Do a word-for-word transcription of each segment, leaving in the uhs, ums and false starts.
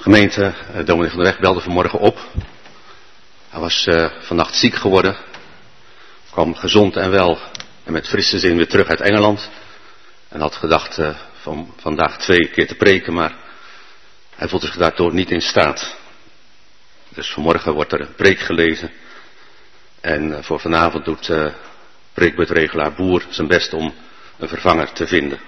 Gemeente, uh, dominee van der Weg belde vanmorgen op. Hij was uh, vannacht ziek geworden. Kwam gezond en wel en met frisse zin weer terug uit Engeland. En had gedacht uh, van vandaag twee keer te preken, maar hij voelt zich daardoor niet in staat. Dus vanmorgen wordt er een preek gelezen. En uh, voor vanavond doet uh, preekbeurtregelaar Boer zijn best om een vervanger te vinden.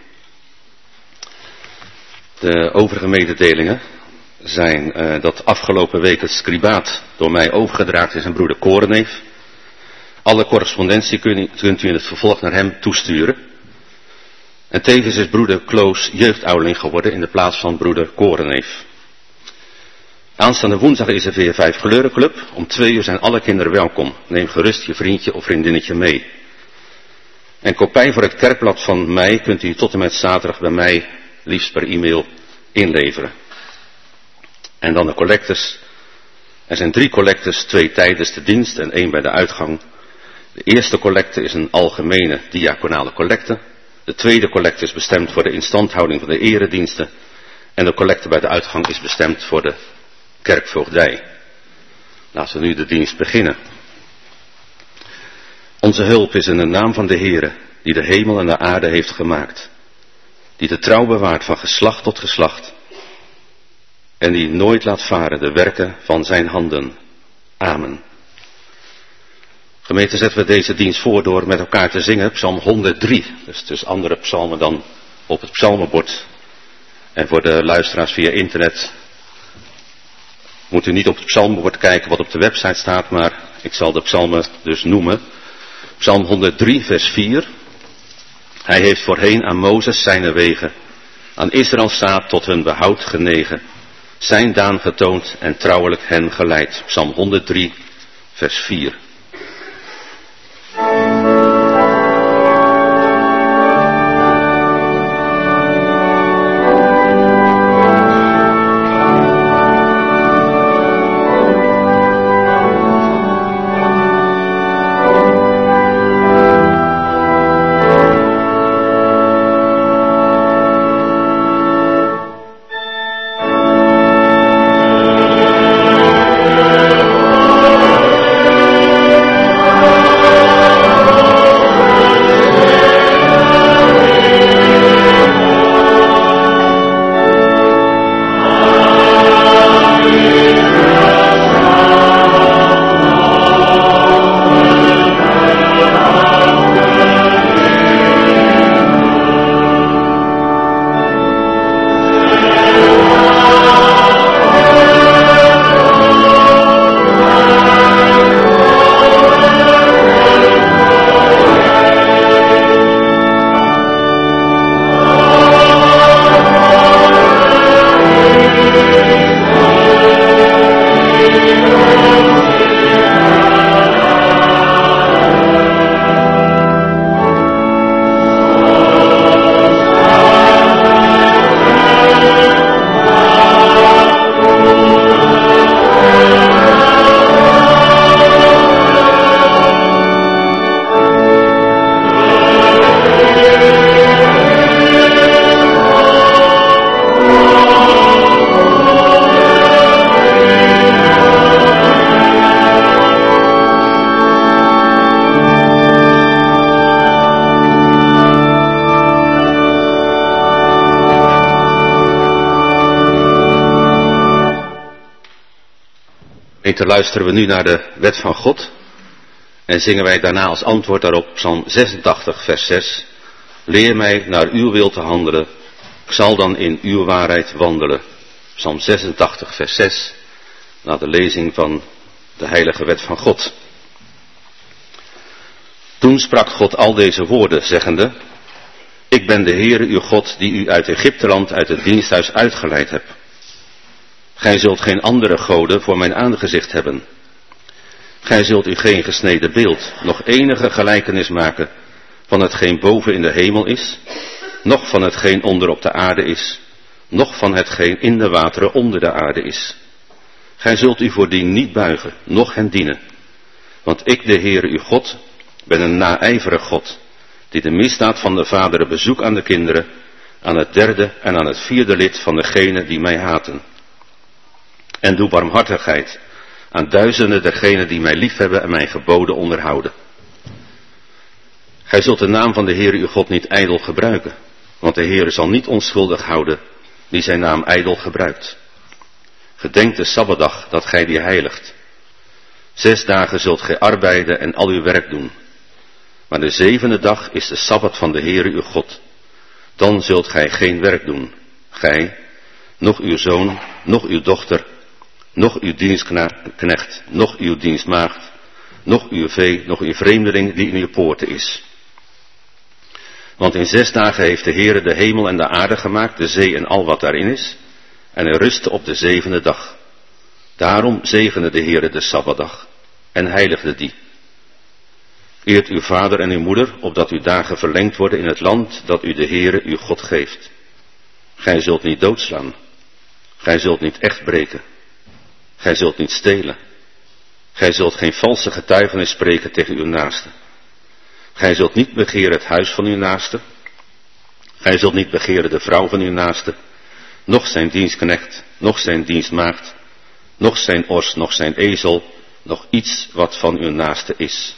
De overige mededelingen zijn uh, dat afgelopen week het scribaat door mij overgedragen is aan broeder Korenneef. Alle correspondentie kunt u in het vervolg naar hem toesturen. En tevens is broeder Kloos jeugdouderling geworden in de plaats van broeder Korenneef. Aanstaande woensdag is er weer vijf kleurenclub. Om twee uur zijn alle kinderen welkom. Neem gerust je vriendje of vriendinnetje mee. En kopij voor het kerkblad van mij kunt u tot en met zaterdag bij mij liefst per e-mail inleveren. En dan de collectes. Er zijn drie collectes, twee tijdens de dienst en één bij de uitgang. De eerste collecte is een algemene diaconale collecte. De tweede collecte is bestemd voor de instandhouding van de erediensten. En de collecte bij de uitgang is bestemd voor de kerkvoogdij. Laten we nu de dienst beginnen. Onze hulp is in de naam van de Heere, die de hemel en de aarde heeft gemaakt. Die de trouw bewaart van geslacht tot geslacht. En die nooit laat varen de werken van zijn handen. Amen. Gemeente, zetten we deze dienst voor door met elkaar te zingen, psalm honderddrie. Dus het is andere psalmen dan op het psalmenbord. En voor de luisteraars via internet moet u niet op het psalmenbord kijken wat op de website staat, maar ik zal de psalmen dus noemen. Psalm honderddrie, vers vier. Hij heeft voorheen aan Mozes zijne wegen, aan Israëls zaad tot hun behoud genegen, zijn daan getoond en trouwelijk hen geleid. Psalm honderddrie, vers vier. Luisteren we nu naar de wet van God en zingen wij daarna als antwoord daarop psalm zesentachtig vers zes. Leer mij naar uw wil te handelen, ik zal dan in uw waarheid wandelen. Psalm zesentachtig vers zes, na de lezing van de heilige wet van God. Toen sprak God al deze woorden, zeggende: Ik ben de Heere uw God, die u uit Egypteland, uit het diensthuis uitgeleid hebt. Gij zult geen andere goden voor mijn aangezicht hebben. Gij zult u geen gesneden beeld, nog enige gelijkenis maken van hetgeen boven in de hemel is, noch van hetgeen onder op de aarde is, noch van hetgeen in de wateren onder de aarde is. Gij zult u voordien niet buigen, noch hen dienen. Want ik, de Heere uw God, ben een naijverig God, die de misdaad van de vaderen bezoekt aan de kinderen, aan het derde en aan het vierde lid van degenen die mij haten. En doe barmhartigheid aan duizenden dergenen die mij liefhebben en mijn geboden onderhouden. Gij zult de naam van de Heere uw God niet ijdel gebruiken, want de Heere zal niet onschuldig houden die zijn naam ijdel gebruikt. Gedenk de Sabbatdag dat gij die heiligt. Zes dagen zult gij arbeiden en al uw werk doen. Maar de zevende dag is de Sabbat van de Heere uw God. Dan zult gij geen werk doen, gij, noch uw zoon, noch uw dochter, noch uw dienstknecht, noch uw dienstmaagd, noch uw vee, noch uw vreemdeling die in uw poorten is. Want in zes dagen heeft de Heere de hemel en de aarde gemaakt, de zee en al wat daarin is, en hij rustte op de zevende dag. Daarom zegende de Heere de Sabbatdag en heiligde die. Eert uw vader en uw moeder, opdat uw dagen verlengd worden in het land dat u de Heere uw God geeft. Gij zult niet doodslaan. Gij zult niet echt breken. Gij zult niet stelen. Gij zult geen valse getuigenis spreken tegen uw naaste. Gij zult niet begeren het huis van uw naaste. Gij zult niet begeren de vrouw van uw naaste, noch zijn dienstknecht, noch zijn dienstmaagd, noch zijn ors, noch zijn ezel, noch iets wat van uw naaste is.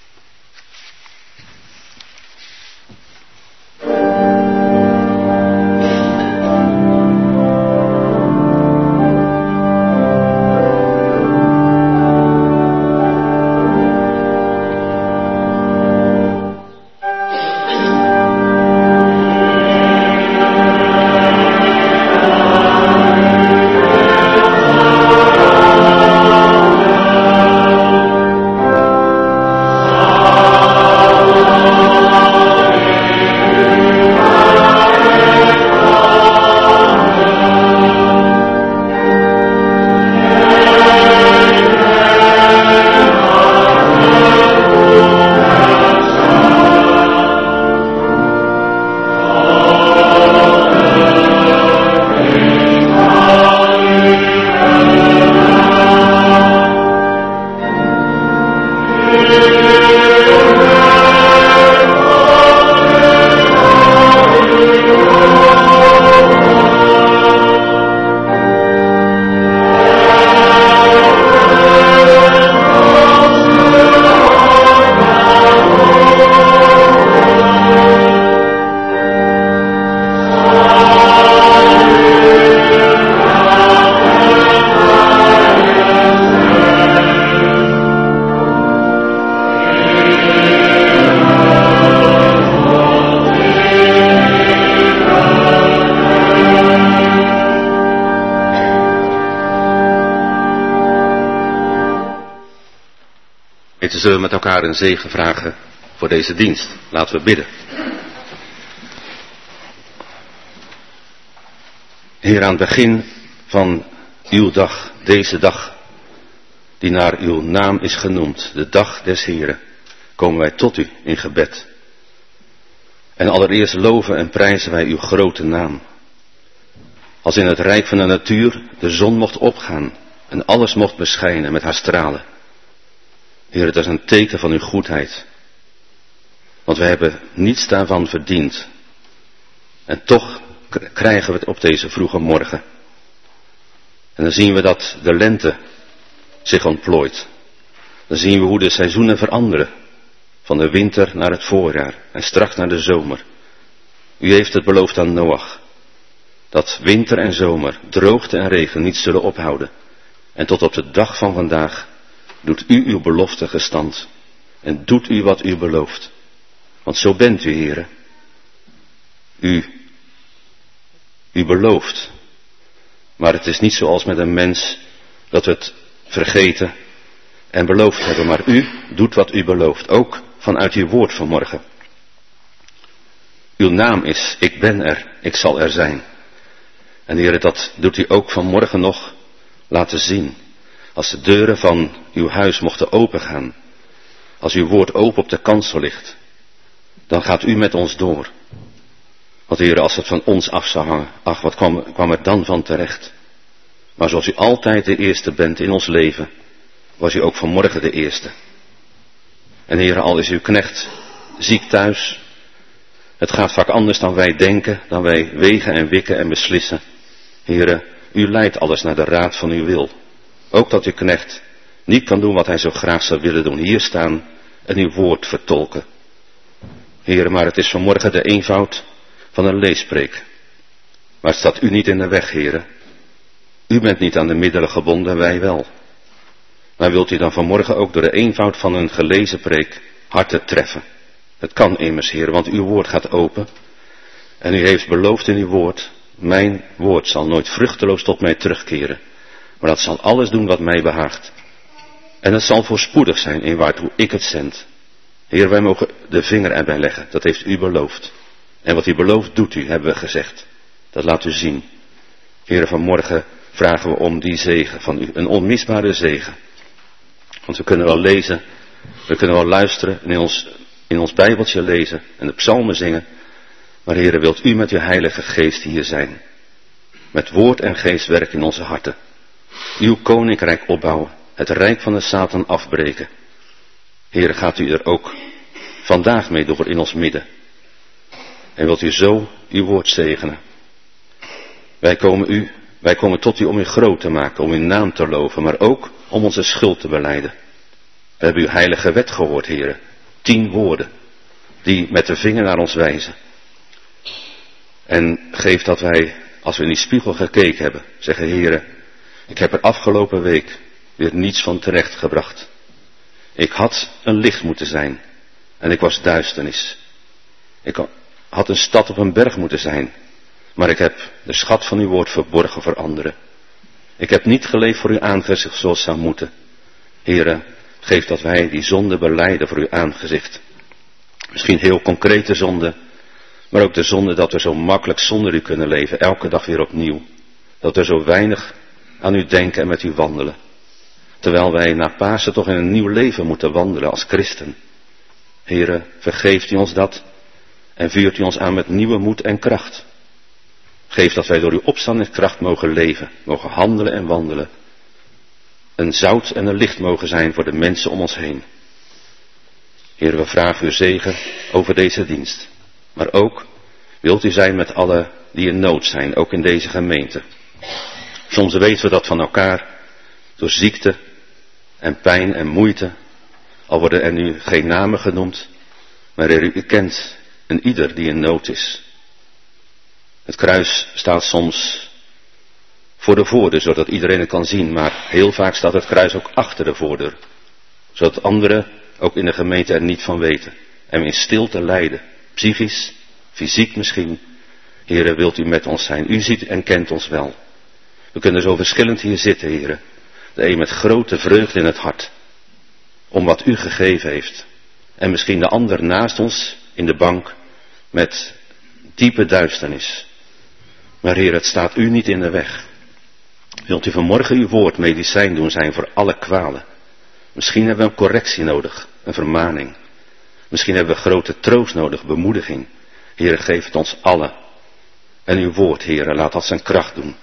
Zullen we met elkaar een zegen vragen voor deze dienst. Laten we bidden. Heer, aan het begin van uw dag, deze dag, die naar uw naam is genoemd, de dag des Heren, komen wij tot u in gebed. En allereerst loven en prijzen wij uw grote naam. Als in het rijk van de natuur de zon mocht opgaan en alles mocht beschijnen met haar stralen. Heer, het is een teken van uw goedheid. Want we hebben niets daarvan verdiend. En toch krijgen we het op deze vroege morgen. En dan zien we dat de lente zich ontplooit. Dan zien we hoe de seizoenen veranderen. Van de winter naar het voorjaar en straks naar de zomer. U heeft het beloofd aan Noach. Dat winter en zomer, droogte en regen niet zullen ophouden. En tot op de dag van vandaag doet u uw belofte gestand. En doet u wat u belooft. Want zo bent u, Heere. U, u belooft. Maar het is niet zoals met een mens dat we het vergeten en beloofd hebben. Maar u doet wat u belooft. Ook vanuit uw woord vanmorgen. Uw naam is, ik ben er, ik zal er zijn. En Heere, dat doet u ook vanmorgen nog laten zien. Als de deuren van uw huis mochten opengaan. Als uw woord open op de kansel ligt. Dan gaat u met ons door. Want Heere, als het van ons af zou hangen. Ach, wat kwam, kwam er dan van terecht. Maar zoals u altijd de eerste bent in ons leven. Was u ook vanmorgen de eerste. En Heere, al is uw knecht ziek thuis. Het gaat vaak anders dan wij denken. Dan wij wegen en wikken en beslissen. Heere, u leidt alles naar de raad van uw wil. Ook dat uw knecht niet kan doen wat hij zo graag zou willen doen. Hier staan en uw woord vertolken. Heere, maar het is vanmorgen de eenvoud van een leespreek. Maar staat u niet in de weg, Heere. U bent niet aan de middelen gebonden, wij wel. Maar wilt u dan vanmorgen ook door de eenvoud van een gelezen preek harten treffen? Het kan immers, Heer, want uw woord gaat open. En u heeft beloofd in uw woord, mijn woord zal nooit vruchteloos tot mij terugkeren. Maar dat zal alles doen wat mij behaagt. En het zal voorspoedig zijn in waartoe ik het zend. Heer, wij mogen de vinger erbij leggen, dat heeft u beloofd. En wat u belooft doet u, hebben we gezegd. Dat laat u zien. Heer, vanmorgen vragen we om die zegen van u, een onmisbare zegen. Want we kunnen wel lezen, we kunnen wel luisteren en in ons, in ons Bijbeltje lezen en de psalmen zingen. Maar Heere, wilt u met uw heilige geest hier zijn. Met woord en geest werken in onze harten. Uw koninkrijk opbouwen, het rijk van de Satan afbreken. Heere, gaat u er ook vandaag mee door in ons midden. En wilt u zo uw woord zegenen. Wij komen u, wij komen tot u om u groot te maken, om uw naam te loven, maar ook om onze schuld te belijden. We hebben uw heilige wet gehoord, Heere. Tien woorden, die met de vinger naar ons wijzen. En geef dat wij, als we in die spiegel gekeken hebben, zeggen, Heere, ik heb er afgelopen week weer niets van terecht gebracht. Ik had een licht moeten zijn en ik was duisternis. Ik had een stad op een berg moeten zijn, maar ik heb de schat van uw woord verborgen voor anderen. Ik heb niet geleefd voor uw aangezicht zoals zou moeten. Heere, geef dat wij die zonde belijden voor uw aangezicht. Misschien heel concrete zonde, maar ook de zonde dat we zo makkelijk zonder u kunnen leven, elke dag weer opnieuw. Dat we zo weinig aan u denken en met u wandelen. Terwijl wij na Pasen toch in een nieuw leven moeten wandelen als christen. Heere, vergeeft u ons dat en vuurt u ons aan met nieuwe moed en kracht. Geef dat wij door uw opstandingskracht mogen leven, mogen handelen en wandelen. Een zout en een licht mogen zijn voor de mensen om ons heen. Heere, we vragen uw zegen over deze dienst. Maar ook wilt u zijn met allen die in nood zijn, ook in deze gemeente. Soms weten we dat van elkaar, door ziekte en pijn en moeite. Al worden er nu geen namen genoemd, maar Heer, u kent een ieder die in nood is. Het kruis staat soms voor de voordeur, zodat iedereen het kan zien, maar heel vaak staat het kruis ook achter de voordeur. Zodat anderen ook in de gemeente er niet van weten en we in stilte lijden. Psychisch, fysiek misschien. Heere, wilt u met ons zijn? U ziet en kent ons wel. We kunnen zo verschillend hier zitten, Heere. De een met grote vreugde in het hart. Om wat u gegeven heeft. En misschien de ander naast ons in de bank met diepe duisternis. Maar Heer, het staat u niet in de weg. Wilt u vanmorgen uw woord medicijn doen zijn voor alle kwalen? Misschien hebben we een correctie nodig, een vermaning. Misschien hebben we grote troost nodig, bemoediging. Heere, geef het ons allen. En uw woord, Heere, laat dat zijn kracht doen.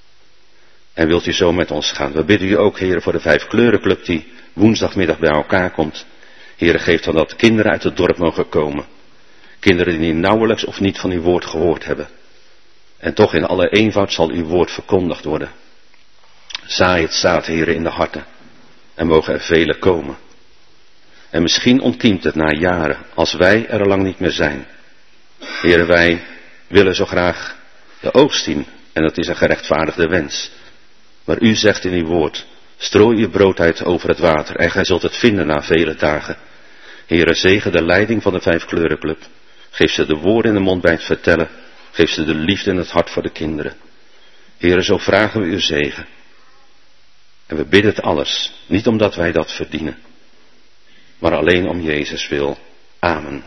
En wilt u zo met ons gaan? We bidden u ook, Heere, voor de vijf kleurenclub die woensdagmiddag bij elkaar komt. Heere, geef dan dat kinderen uit het dorp mogen komen. Kinderen die nauwelijks of niet van uw woord gehoord hebben. En toch in alle eenvoud zal uw woord verkondigd worden. Zaai het zaad, Heere, in de harten. En mogen er vele komen. En misschien ontkiemt het na jaren, als wij er al lang niet meer zijn. Heere, wij willen zo graag de oogst zien. En dat is een gerechtvaardigde wens. Maar u zegt in uw woord, strooi uw brood uit over het water en gij zult het vinden na vele dagen. Heere, zegen de leiding van de Vijf Kleurenclub. Geef ze de woorden in de mond bij het vertellen. Geef ze de liefde in het hart voor de kinderen. Heere, zo vragen we uw zegen. En we bidden het alles, niet omdat wij dat verdienen, maar alleen om Jezus wil. Amen.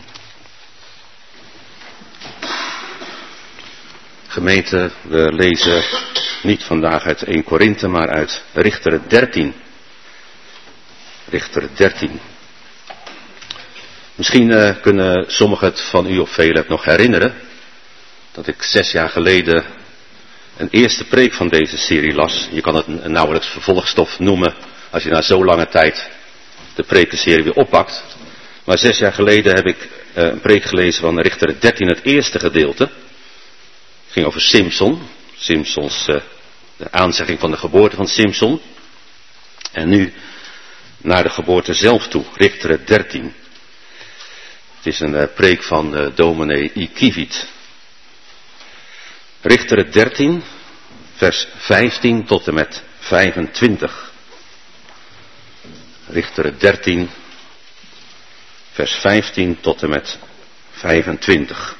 Gemeente, we lezen niet vandaag uit Eerste Korinthe, maar uit Richteren dertien. Richteren dertien. Misschien uh, kunnen sommigen het van u of velen het nog herinneren, dat ik zes jaar geleden een eerste preek van deze serie las. Je kan het een, een nauwelijks vervolgstof noemen als je na zo lange tijd de prekenserie weer oppakt. Maar zes jaar geleden heb ik uh, een preek gelezen van Richteren dertien, het eerste gedeelte. Het ging over Simson, Simsons uh, de aanzegging van de geboorte van Simson. En nu naar de geboorte zelf toe, Richteren dertien. Het is een uh, preek van uh, dominee Ikiviet. Richteren dertien, vers vijftien tot en met vijfentwintig. Richteren dertien, vers vijftien tot en met vijfentwintig.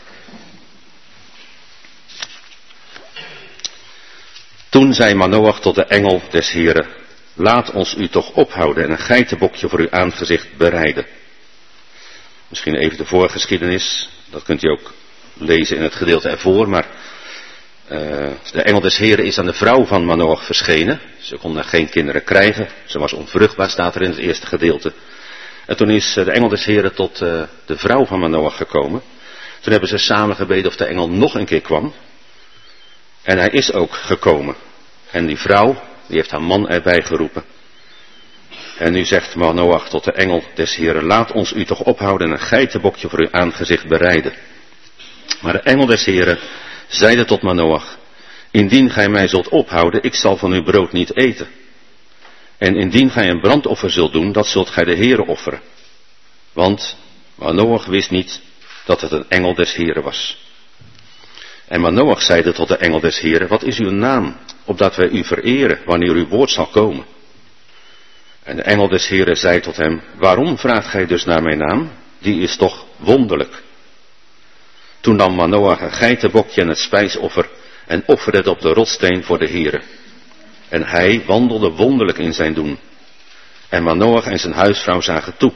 Toen zei Manoach tot de engel des Heren: laat ons u toch ophouden en een geitenbokje voor uw aangezicht bereiden. Misschien even de voorgeschiedenis, dat kunt u ook lezen in het gedeelte ervoor, maar uh, de engel des Heren is aan de vrouw van Manoach verschenen. Ze kon geen kinderen krijgen, ze was onvruchtbaar, staat er in het eerste gedeelte. En toen is de engel des Heren tot uh, de vrouw van Manoach gekomen. Toen hebben ze samen gebeden of de engel nog een keer kwam. En hij is ook gekomen. En die vrouw, die heeft haar man erbij geroepen. En nu zegt Manoach tot de engel des Heren: laat ons u toch ophouden en een geitenbokje voor uw aangezicht bereiden. Maar de engel des Heren zeide tot Manoach: indien gij mij zult ophouden, ik zal van uw brood niet eten. En indien gij een brandoffer zult doen, dat zult gij de Heere offeren. Want Manoach wist niet dat het een engel des Heren was. En Manoach zeide tot de engel des Heren: wat is uw naam, opdat wij u vereren wanneer uw woord zal komen? En de engel des Heren zei tot hem: waarom vraagt gij dus naar mijn naam? Die is toch wonderlijk. Toen nam Manoach een geitenbokje en het spijsoffer en offerde het op de rotssteen voor de Heren. En hij wandelde wonderlijk in zijn doen. En Manoach en zijn huisvrouw zagen toe.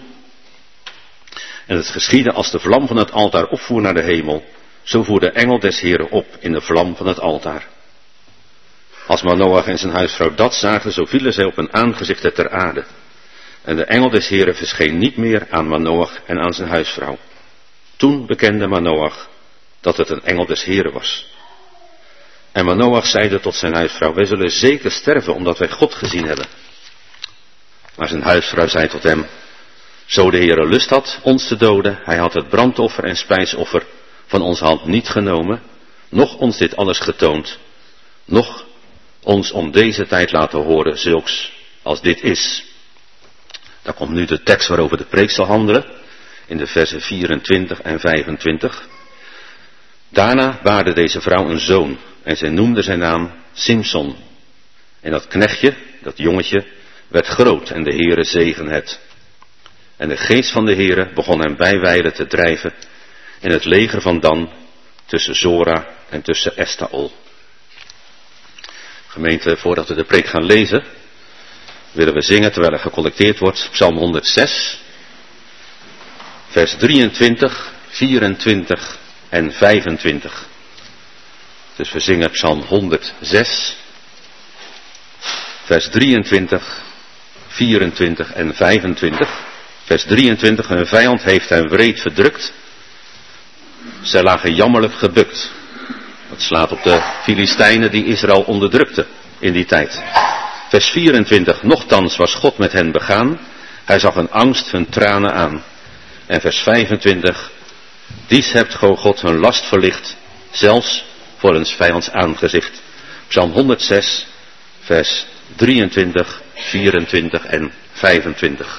En het geschiedde als de vlam van het altaar opvoer naar de hemel, zo voer de engel des Heren op in de vlam van het altaar. Als Manoach en zijn huisvrouw dat zagen, zo vielen zij op hun aangezichten ter aarde. En de engel des Heren verscheen niet meer aan Manoach en aan zijn huisvrouw. Toen bekende Manoach dat het een engel des Heren was. En Manoach zeide tot zijn huisvrouw: wij zullen zeker sterven, omdat wij God gezien hebben. Maar zijn huisvrouw zei tot hem: zo de Heere lust had ons te doden, hij had het brandoffer en spijsoffer van onze hand niet genomen, noch ons dit alles getoond, noch ons om deze tijd laten horen zulks als dit is. Daar komt nu de tekst waarover de preek zal handelen, in de versen vierentwintig en vijfentwintig. Daarna baarde deze vrouw een zoon, en zij noemde zijn naam Simson. En dat knechtje, dat jongetje, werd groot en de Heere zegen het. En de geest van de Heere begon hem bijwijlen te drijven in het leger van Dan, tussen Zora en tussen Estaol. Gemeente, voordat we de preek gaan lezen, willen we zingen terwijl er gecollecteerd wordt, Psalm honderdzes, vers drieëntwintig, vierentwintig en vijfentwintig. Dus we zingen Psalm honderdzes, vers drieëntwintig, vierentwintig en vijfentwintig. Vers drieëntwintig, hun vijand heeft hen wreed verdrukt. Zij lagen jammerlijk gebukt. Dat slaat op de Filistijnen die Israël onderdrukten in die tijd. Vers vierentwintig, nochtans was God met hen begaan. Hij zag een angst hun tranen aan. En vers vijfentwintig, dies hebt go God hun last verlicht, zelfs voor hun vijands aangezicht. Psalm honderdzes, vers drieëntwintig, vierentwintig en vijfentwintig.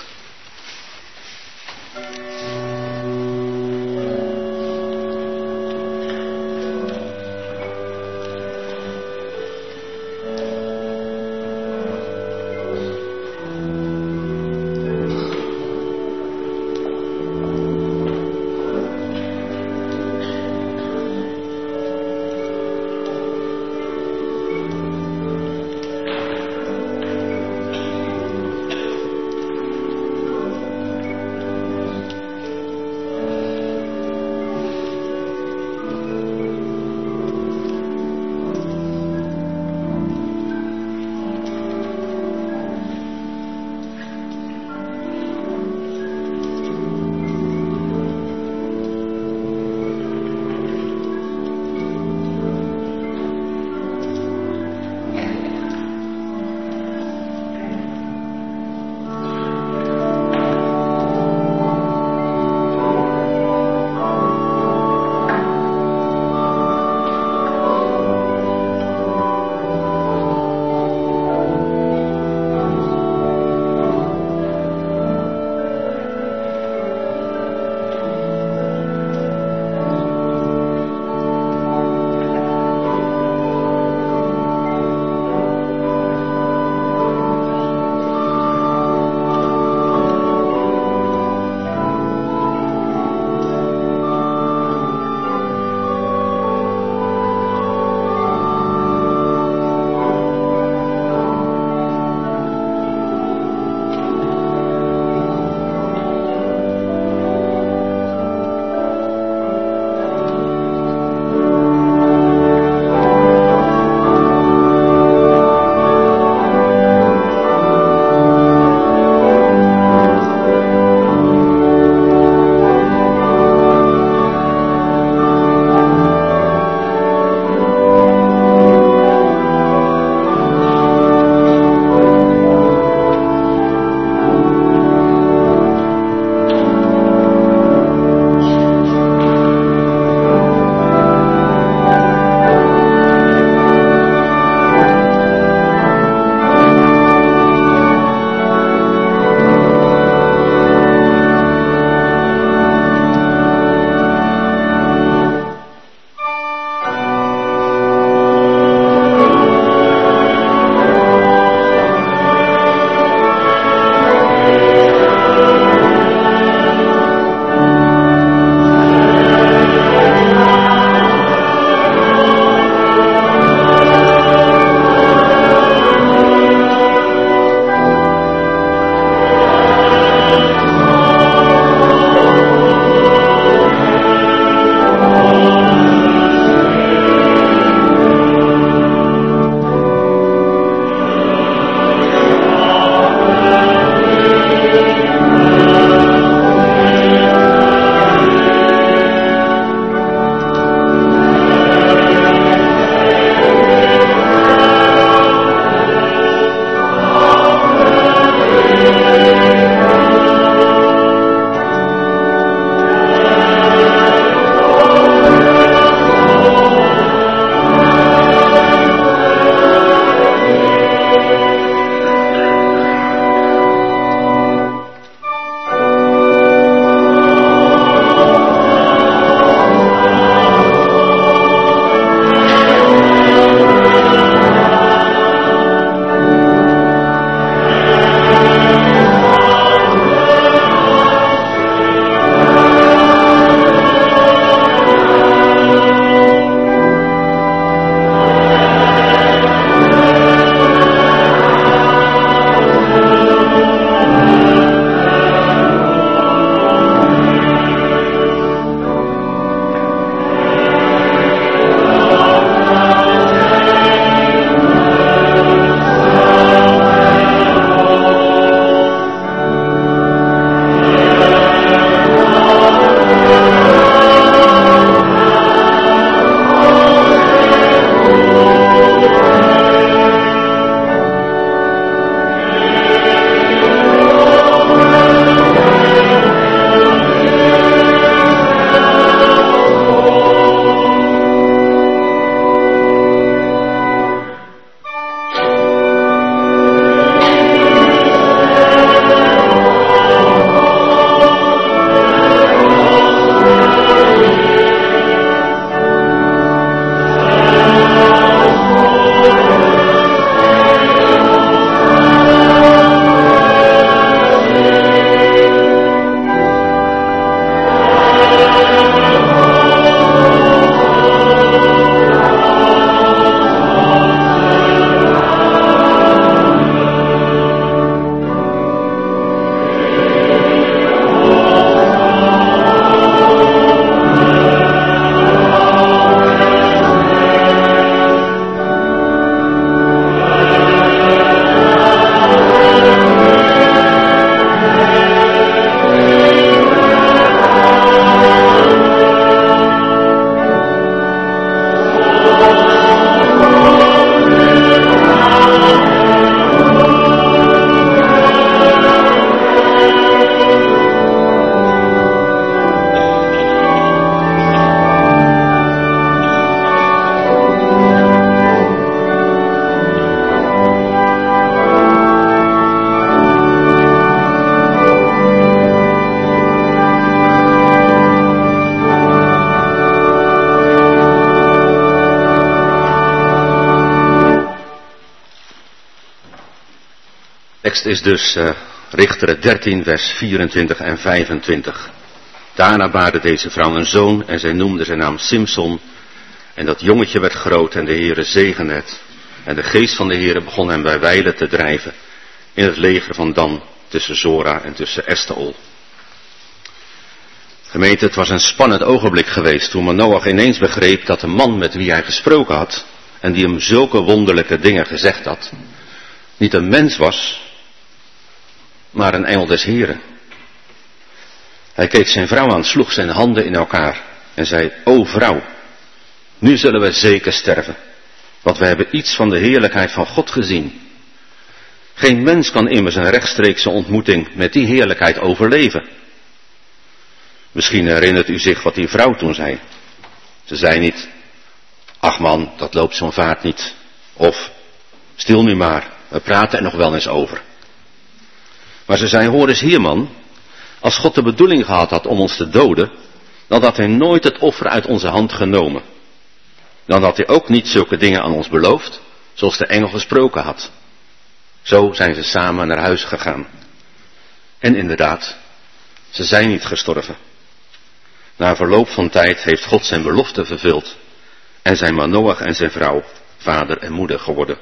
Tekst is dus uh, Richteren dertien, vers vierentwintig en vijfentwintig. Daarna baarde deze vrouw een zoon en zij noemde zijn naam Simson. En dat jongetje werd groot en de Heere zegende het. En de geest van de Heere begon hem bij wijlen te drijven in het leger van Dan, tussen Zora en tussen Estaol. Gemeente, het was een spannend ogenblik geweest toen Manoach ineens begreep dat de man met wie hij gesproken had en die hem zulke wonderlijke dingen gezegd had, niet een mens was, maar een engel des Heren. Hij keek zijn vrouw aan, sloeg zijn handen in elkaar en zei, o vrouw, nu zullen we zeker sterven, want we hebben iets van de heerlijkheid van God gezien. Geen mens kan immers een rechtstreekse ontmoeting met die heerlijkheid overleven. Misschien herinnert u zich wat die vrouw toen zei. Ze zei niet, ach man, dat loopt zo'n vaart niet. Of, stil nu maar, we praten er nog wel eens over. Maar ze zei, hoor eens hier man, als God de bedoeling gehad had om ons te doden, dan had hij nooit het offer uit onze hand genomen. Dan had hij ook niet zulke dingen aan ons beloofd, zoals de engel gesproken had. Zo zijn ze samen naar huis gegaan. En inderdaad, ze zijn niet gestorven. Na verloop van tijd heeft God zijn belofte vervuld en zijn Manoach en zijn vrouw vader en moeder geworden.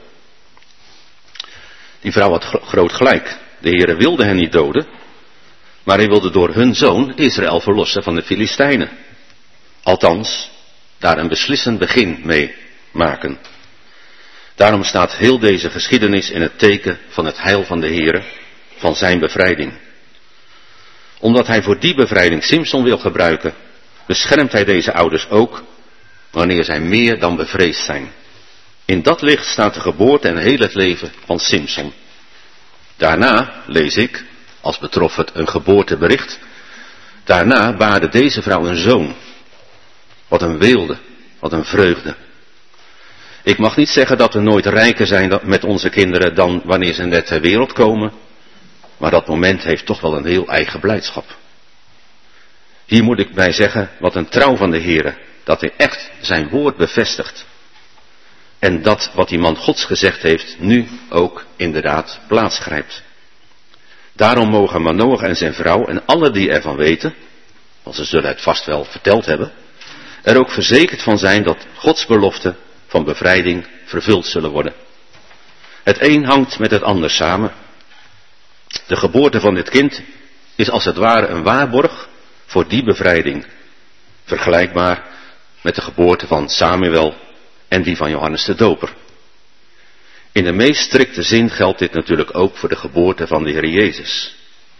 Die vrouw had groot gelijk. De Heere wilde hen niet doden, maar hij wilde door hun zoon Israël verlossen van de Filistijnen. Althans, daar een beslissend begin mee maken. Daarom staat heel deze geschiedenis in het teken van het heil van de Heere, van zijn bevrijding. Omdat hij voor die bevrijding Simson wil gebruiken, beschermt hij deze ouders ook, wanneer zij meer dan bevreesd zijn. In dat licht staat de geboorte en heel het leven van Simson. Daarna, lees ik, als betrof het een geboortebericht, daarna baarde deze vrouw een zoon. Wat een weelde, wat een vreugde. Ik mag niet zeggen dat we nooit rijker zijn met onze kinderen dan wanneer ze net ter wereld komen, maar dat moment heeft toch wel een heel eigen blijdschap. Hier moet ik bij zeggen, wat een trouw van de Heere, dat hij echt zijn woord bevestigt. En dat wat die man Gods gezegd heeft, nu ook inderdaad plaatsgrijpt. Daarom mogen Manoach en zijn vrouw en alle die ervan weten, want ze zullen het vast wel verteld hebben, er ook verzekerd van zijn dat Gods beloften van bevrijding vervuld zullen worden. Het een hangt met het ander samen. De geboorte van dit kind is als het ware een waarborg voor die bevrijding, vergelijkbaar met de geboorte van Samuel en die van Johannes de Doper. In de meest strikte zin geldt dit natuurlijk ook voor de geboorte van de Heer Jezus.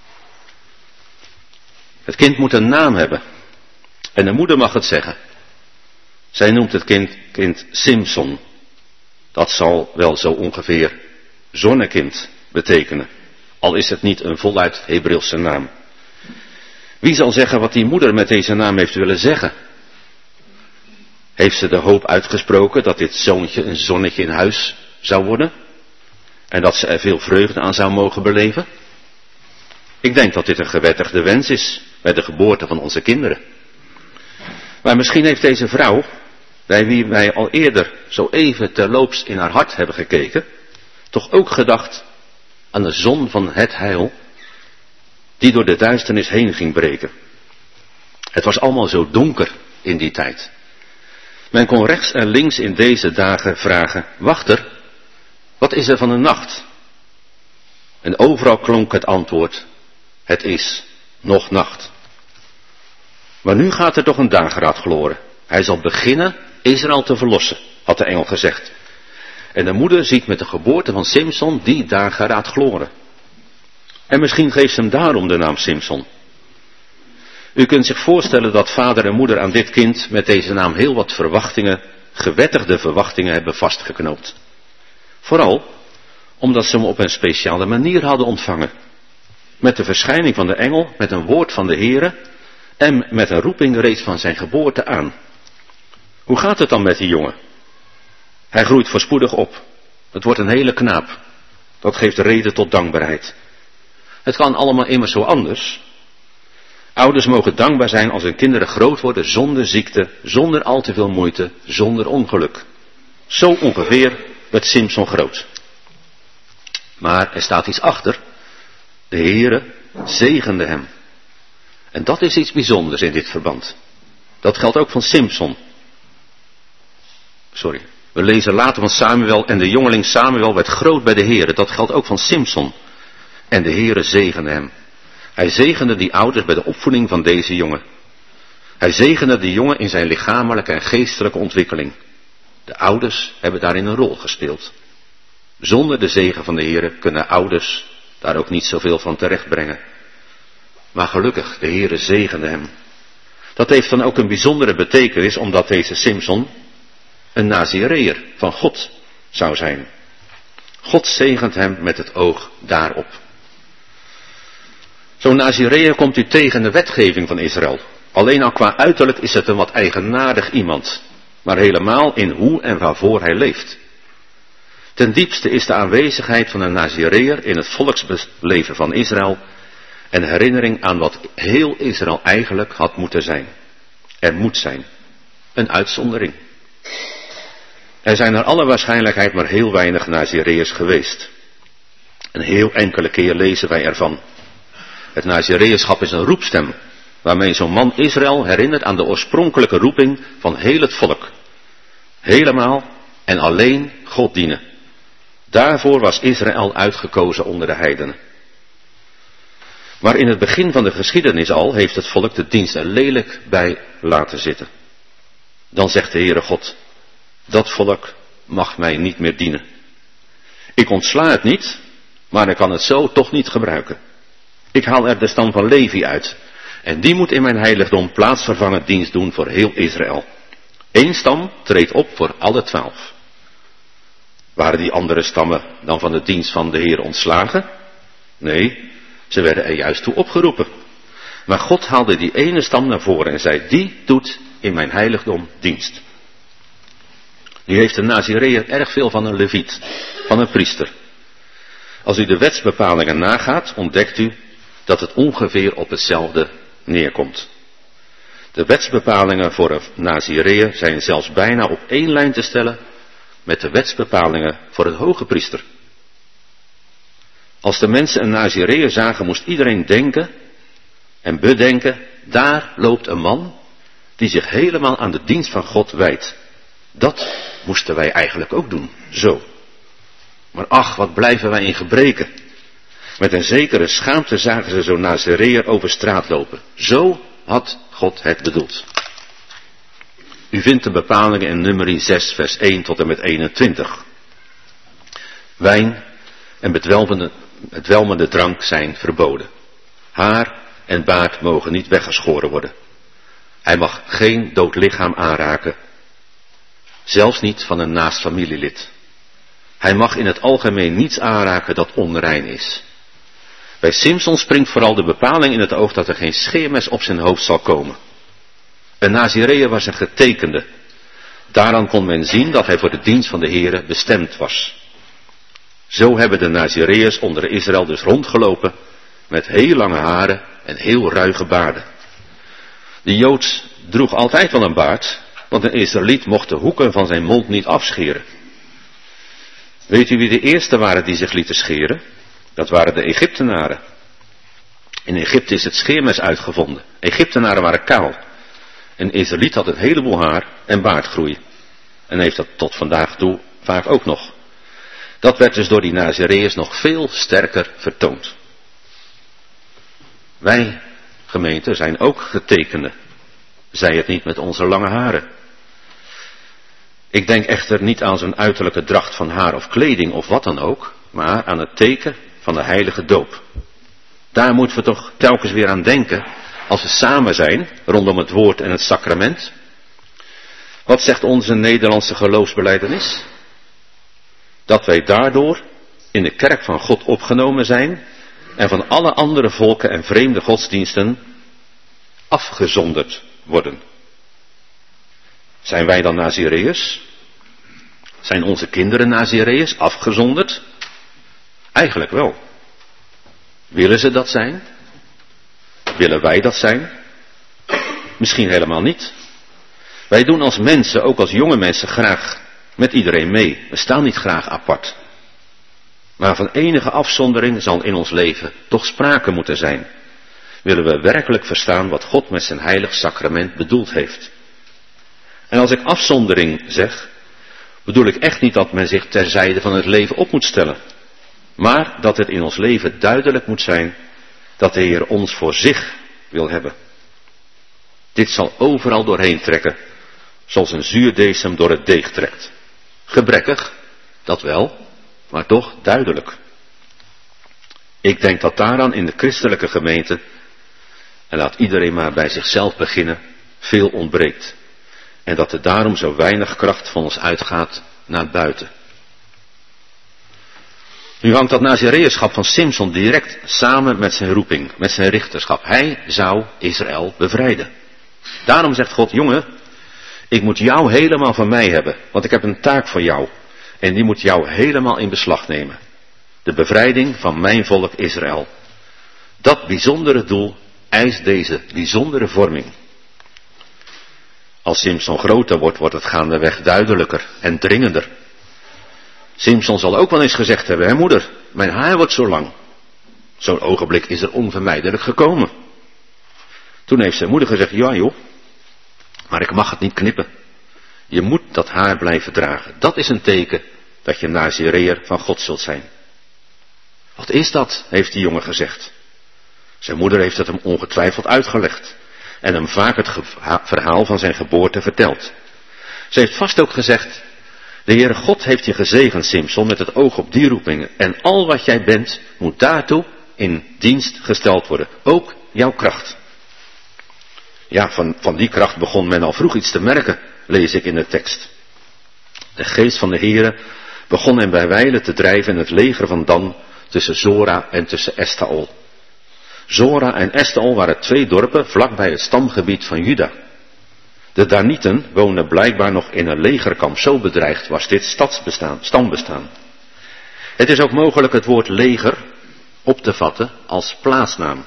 Het kind moet een naam hebben en de moeder mag het zeggen. Zij noemt het kind, kind Simson. Dat zal wel zo ongeveer zonnekind betekenen, al is het niet een voluit Hebreeuwse naam. Wie zal zeggen wat die moeder met deze naam heeft willen zeggen? Heeft ze de hoop uitgesproken dat dit zoontje een zonnetje in huis zou worden? En dat ze er veel vreugde aan zou mogen beleven? Ik denk dat dit een gewettigde wens is bij de geboorte van onze kinderen. Maar misschien heeft deze vrouw, bij wie wij al eerder zo even terloops in haar hart hebben gekeken, toch ook gedacht aan de zon van het heil, die door de duisternis heen ging breken. Het was allemaal zo donker in die tijd. Men kon rechts en links in deze dagen vragen, wachter, wat is er van de nacht? En overal klonk het antwoord, het is nog nacht. Maar nu gaat er toch een dageraad gloren. Hij zal beginnen Israël te verlossen, had de engel gezegd. En de moeder ziet met de geboorte van Simson die dageraad gloren. En misschien geeft ze hem daarom de naam Simson. U kunt zich voorstellen dat vader en moeder aan dit kind met deze naam heel wat verwachtingen, gewettigde verwachtingen hebben vastgeknoopt. Vooral omdat ze hem op een speciale manier hadden ontvangen. Met de verschijning van de engel, met een woord van de Heere en met een roeping reeds van zijn geboorte aan. Hoe gaat het dan met die jongen? Hij groeit voorspoedig op. Het wordt een hele knaap. Dat geeft reden tot dankbaarheid. Het kan allemaal immers zo anders. Ouders mogen dankbaar zijn als hun kinderen groot worden zonder ziekte, zonder al te veel moeite, zonder ongeluk. Zo ongeveer werd Simson groot. Maar er staat iets achter. De Heere zegende hem. En dat is iets bijzonders in dit verband. Dat geldt ook van Simson. Sorry. We lezen later van Samuel en de jongeling Samuel werd groot bij de Heere. Dat geldt ook van Simson. En de Heere zegende hem. Hij zegende die ouders bij de opvoeding van deze jongen. Hij zegende de jongen in zijn lichamelijke en geestelijke ontwikkeling. De ouders hebben daarin een rol gespeeld. Zonder de zegen van de Heere kunnen ouders daar ook niet zoveel van terechtbrengen. Maar gelukkig, de Heere zegende hem. Dat heeft dan ook een bijzondere betekenis, omdat deze Simson een Nazireër van God zou zijn. God zegent hem met het oog daarop. Zo'n Nazireër komt u tegen in de wetgeving van Israël. Alleen al qua uiterlijk is het een wat eigenaardig iemand, maar helemaal in hoe en waarvoor hij leeft. Ten diepste is de aanwezigheid van een Nazireër in het volksleven van Israël een herinnering aan wat heel Israël eigenlijk had moeten zijn. Er moet zijn. Een uitzondering. Er zijn naar alle waarschijnlijkheid maar heel weinig Nazireërs geweest. Een heel enkele keer lezen wij ervan. Het Nazireërschap is een roepstem, waarmee zo'n man Israël herinnert aan de oorspronkelijke roeping van heel het volk. Helemaal en alleen God dienen. Daarvoor was Israël uitgekozen onder de heidenen. Maar in het begin van de geschiedenis al heeft het volk de dienst er lelijk bij laten zitten. Dan zegt de Heere God, dat volk mag mij niet meer dienen. Ik ontsla het niet, maar ik kan het zo toch niet gebruiken. Ik haal er de stam van Levi uit. En die moet in mijn heiligdom plaatsvervangend dienst doen voor heel Israël. Eén stam treedt op voor alle twaalf. Waren die andere stammen dan van de dienst van de Heer ontslagen? Nee, ze werden er juist toe opgeroepen. Maar God haalde die ene stam naar voren en zei, die doet in mijn heiligdom dienst. Nu heeft de Nazireër erg veel van een leviet, van een priester. Als u de wetsbepalingen nagaat, ontdekt u dat het ongeveer op hetzelfde neerkomt. De wetsbepalingen voor een Nazireër zijn zelfs bijna op één lijn te stellen met de wetsbepalingen voor het hoge priester. Als de mensen een Nazireër zagen, moest iedereen denken en bedenken, daar loopt een man die zich helemaal aan de dienst van God wijdt. Dat moesten wij eigenlijk ook doen, zo. Maar ach, wat blijven wij in gebreken. Met een zekere schaamte zagen ze zo'n Nazireër over straat lopen. Zo had God het bedoeld. U vindt de bepalingen in Numeri zes vers één tot en met eenentwintig. Wijn en bedwelmende, bedwelmende drank zijn verboden. Haar en baard mogen niet weggeschoren worden. Hij mag geen dood lichaam aanraken. Zelfs niet van een naast familielid. Hij mag in het algemeen niets aanraken dat onrein is. Bij Simson springt vooral de bepaling in het oog dat er geen scheermes op zijn hoofd zal komen. Een Nazireër was een getekende. Daaraan kon men zien dat hij voor de dienst van de Heere bestemd was. Zo hebben de Nazireërs onder Israël dus rondgelopen met heel lange haren en heel ruige baarden. De Jood droeg altijd wel een baard, want een Israëliet mocht de hoeken van zijn mond niet afscheren. Weet u wie de eerste waren die zich lieten scheren? Dat waren de Egyptenaren. In Egypte is het scheermes uitgevonden. Egyptenaren waren kaal. Een Israëliet had een heleboel haar en baardgroei. En heeft dat tot vandaag toe vaak ook nog. Dat werd dus door die Nazireërs nog veel sterker vertoond. Wij, gemeente, zijn ook getekenden. Zij het niet met onze lange haren. Ik denk echter niet aan zo'n uiterlijke dracht van haar of kleding of wat dan ook, maar aan het teken van de heilige doop. Daar moeten we toch telkens weer aan denken als we samen zijn rondom het woord en het sacrament. Wat zegt onze Nederlandse geloofsbelijdenis? Dat wij daardoor in de kerk van God opgenomen zijn en van alle andere volken en vreemde godsdiensten afgezonderd worden. Zijn wij dan Nazireërs? Zijn onze kinderen Nazireërs, afgezonderd? Eigenlijk wel. Willen ze dat zijn? Willen wij dat zijn? Misschien helemaal niet. Wij doen als mensen, ook als jonge mensen, graag met iedereen mee. We staan niet graag apart. Maar van enige afzondering zal in ons leven toch sprake moeten zijn. Willen we werkelijk verstaan wat God met zijn heilig sacrament bedoeld heeft. En als ik afzondering zeg, bedoel ik echt niet dat men zich terzijde van het leven op moet stellen. Maar dat het in ons leven duidelijk moet zijn dat de Heer ons voor zich wil hebben. Dit zal overal doorheen trekken, zoals een zuurdesem door het deeg trekt. Gebrekkig, dat wel, maar toch duidelijk. Ik denk dat daaraan in de christelijke gemeente, en laat iedereen maar bij zichzelf beginnen, veel ontbreekt. En dat er daarom zo weinig kracht van ons uitgaat naar buiten. Nu hangt dat nazireërschap van Simson direct samen met zijn roeping, met zijn richterschap. Hij zou Israël bevrijden. Daarom zegt God, jongen, ik moet jou helemaal van mij hebben, want ik heb een taak voor jou. En die moet jou helemaal in beslag nemen. De bevrijding van mijn volk Israël. Dat bijzondere doel eist deze bijzondere vorming. Als Simson groter wordt, wordt het gaandeweg duidelijker en dringender. Simson zal ook wel eens gezegd hebben, hè moeder, mijn haar wordt zo lang. Zo'n ogenblik is er onvermijdelijk gekomen. Toen heeft zijn moeder gezegd, ja joh, maar ik mag het niet knippen. Je moet dat haar blijven dragen. Dat is een teken dat je nazireër van God zult zijn. Wat is dat, heeft die jongen gezegd. Zijn moeder heeft het hem ongetwijfeld uitgelegd. En hem vaak het ge- verhaal van zijn geboorte verteld. Ze heeft vast ook gezegd, de Heere God heeft je gezegend, Simson, met het oog op die roepingen. En al wat jij bent, moet daartoe in dienst gesteld worden. Ook jouw kracht. Ja, van, van die kracht begon men al vroeg iets te merken, lees ik in de tekst. De geest van de Heere begon hem bij wijlen te drijven in het leger van Dan, tussen Zora en tussen Estaol. Zora en Estaol waren twee dorpen vlakbij het stamgebied van Juda. De Danieten woonden blijkbaar nog in een legerkamp, zo bedreigd was dit stadsbestaan, stambestaan. Het is ook mogelijk het woord leger op te vatten als plaatsnaam.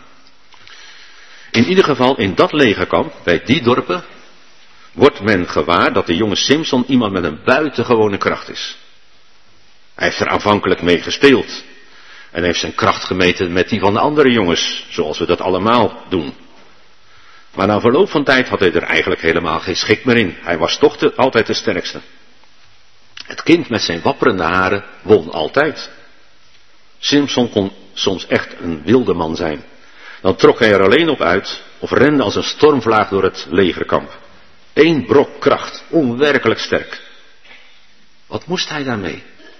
In ieder geval in dat legerkamp, bij die dorpen, wordt men gewaar dat de jonge Simson iemand met een buitengewone kracht is. Hij heeft er aanvankelijk mee gespeeld en heeft zijn kracht gemeten met die van de andere jongens, zoals we dat allemaal doen. Maar na verloop van tijd had hij er eigenlijk helemaal geen schik meer in. Hij was toch de, altijd de sterkste. Het kind met zijn wapperende haren won altijd. Simson kon soms echt een wilde man zijn. Dan trok hij er alleen op uit of rende als een stormvlaag door het legerkamp. Eén brok kracht, onwerkelijk sterk. Wat moest hij daarmee?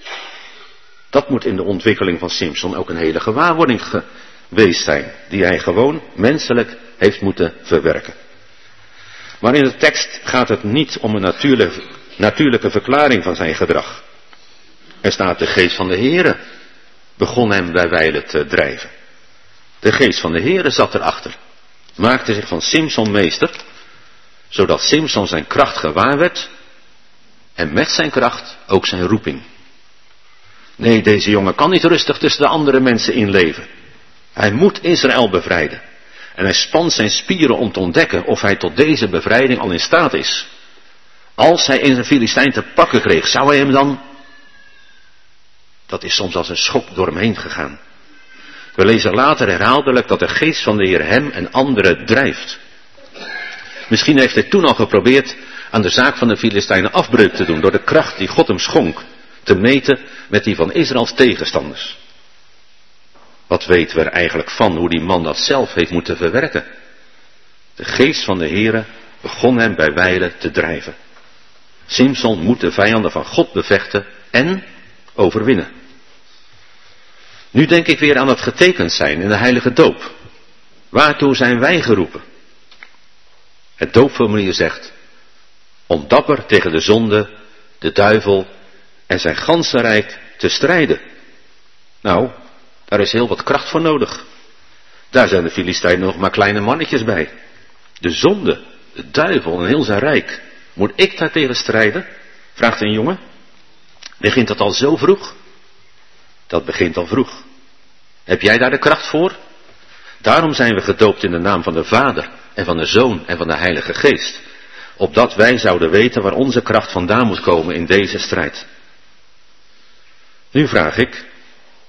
Dat moet in de ontwikkeling van Simson ook een hele gewaarwording geweest zijn, die hij gewoon menselijk heeft moeten verwerken. Maar in de tekst gaat het niet om een natuurlijke, natuurlijke verklaring van zijn gedrag. Er staat, de geest van de Heere begon hem bij wijlen te drijven. De geest van de Heere zat erachter, maakte zich van Simson meester, zodat Simson zijn kracht gewaar werd en met zijn kracht ook zijn roeping. Nee, deze jongen kan niet rustig tussen de andere mensen inleven. Hij moet Israël bevrijden. En hij spant zijn spieren om te ontdekken of hij tot deze bevrijding al in staat is. Als hij in zijn Filistijn te pakken kreeg, zou hij hem dan... Dat is soms als een schok door hem heen gegaan. We lezen later herhaaldelijk dat de geest van de Heer hem en anderen drijft. Misschien heeft hij toen al geprobeerd aan de zaak van de Filistijnen afbreuk te doen door de kracht die God hem schonk te meten met die van Israëls tegenstanders. Wat weten we er eigenlijk van hoe die man dat zelf heeft moeten verwerken? De geest van de Heere begon hem bij wijlen te drijven. Simson moet de vijanden van God bevechten en overwinnen. Nu denk ik weer aan het getekend zijn in de heilige doop. Waartoe zijn wij geroepen? Het doopformulier zegt, om dapper tegen de zonde, de duivel en zijn ganse rijk te strijden. Nou, daar is heel wat kracht voor nodig. Daar zijn de Filistijnen nog maar kleine mannetjes bij. De zonde, de duivel en heel zijn rijk. Moet ik daar tegen strijden? Vraagt een jongen. Begint dat al zo vroeg? Dat begint al vroeg. Heb jij daar de kracht voor? Daarom zijn we gedoopt in de naam van de Vader en van de Zoon en van de Heilige Geest. Opdat wij zouden weten waar onze kracht vandaan moet komen in deze strijd. Nu vraag ik,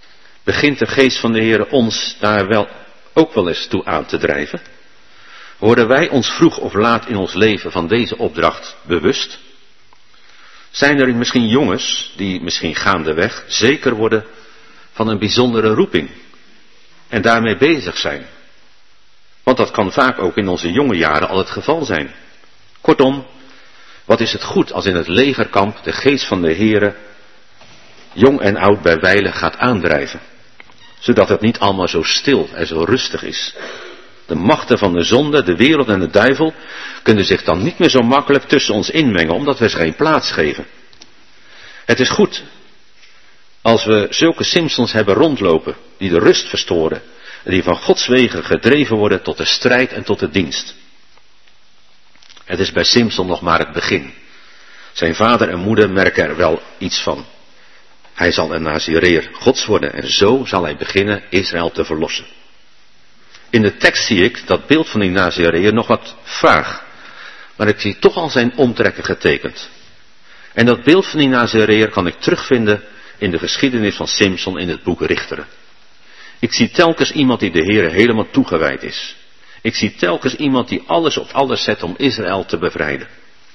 Begint de geest van de Heer ons daar wel ook wel eens toe aan te drijven? Worden wij ons vroeg of laat in ons leven van deze opdracht bewust? Zijn er misschien jongens die misschien gaandeweg zeker worden van een bijzondere roeping en daarmee bezig zijn? Want dat kan vaak ook in onze jonge jaren al het geval zijn. Kortom, wat is het goed als in het legerkamp de geest van de Heere jong en oud bij wijle gaat aandrijven, zodat het niet allemaal zo stil en zo rustig is. De machten van de zonde, de wereld en de duivel kunnen zich dan niet meer zo makkelijk tussen ons inmengen, omdat we ze geen plaats geven. Het is goed als we zulke Simsons hebben rondlopen, die de rust verstoren en die van Gods wegen gedreven worden tot de strijd en tot de dienst. Het is bij Simson nog maar het begin. Zijn vader en moeder merken er wel iets van. Hij zal een Nazireër Gods worden en zo zal hij beginnen Israël te verlossen. In de tekst zie ik dat beeld van die Nazireër nog wat vaag, maar ik zie toch al zijn omtrekken getekend. En dat beeld van die Nazireër kan ik terugvinden in de geschiedenis van Simson in het boek Richteren. Ik zie telkens iemand die de Heere helemaal toegewijd is. Ik zie telkens iemand die alles op alles zet om Israël te bevrijden.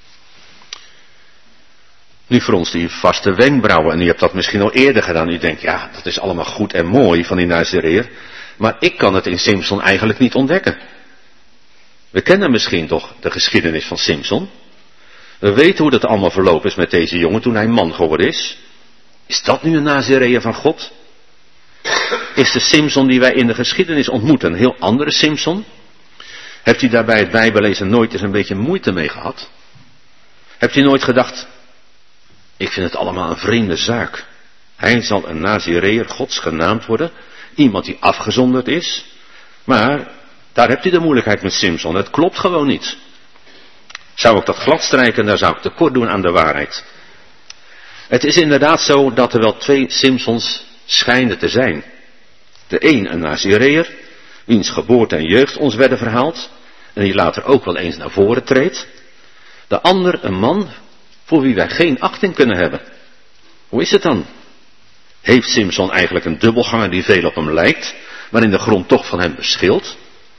Nu voor ons die vaste wenkbrauwen, en u hebt dat misschien al eerder gedaan. U denkt, ja, dat is allemaal goed en mooi van die Nazireër, maar ik kan het in Simson eigenlijk niet ontdekken. We kennen misschien toch de geschiedenis van Simson. We weten hoe dat allemaal verlopen is met deze jongen toen hij man geworden is. Is dat nu een Nazireër van God? Is de Simson die wij in de geschiedenis ontmoeten een heel andere Simson? Hebt u daar bij het Bijbellezen nooit eens een beetje moeite mee gehad? Hebt u nooit gedacht, ik vind het allemaal een vreemde zaak. Hij zal een Nazireër Gods genaamd worden, iemand die afgezonderd is. Maar daar hebt u de moeilijkheid met Simson, het klopt gewoon niet. Zou ik dat glad strijken, dan zou ik tekort doen aan de waarheid. Het is inderdaad zo dat er wel twee Simsons schijnen te zijn. De een een Nazireër, wiens geboorte en jeugd ons werden verhaald, en die later ook wel eens naar voren treedt. De ander een man voor wie wij geen achting kunnen hebben. Hoe is het dan? Heeft Simson eigenlijk een dubbelganger die veel op hem lijkt, maar in de grond toch van hem verschilt?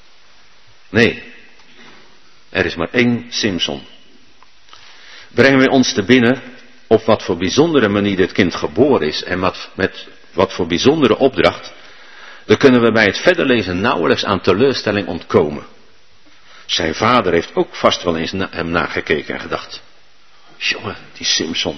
Nee, er is maar één Simson. Brengen wij ons te binnen op wat voor bijzondere manier dit kind geboren is en wat, met wat voor bijzondere opdracht, dan kunnen we bij het verder lezen nauwelijks aan teleurstelling ontkomen. Zijn vader heeft ook vast wel eens na hem nagekeken en gedacht, jongen, die Simson.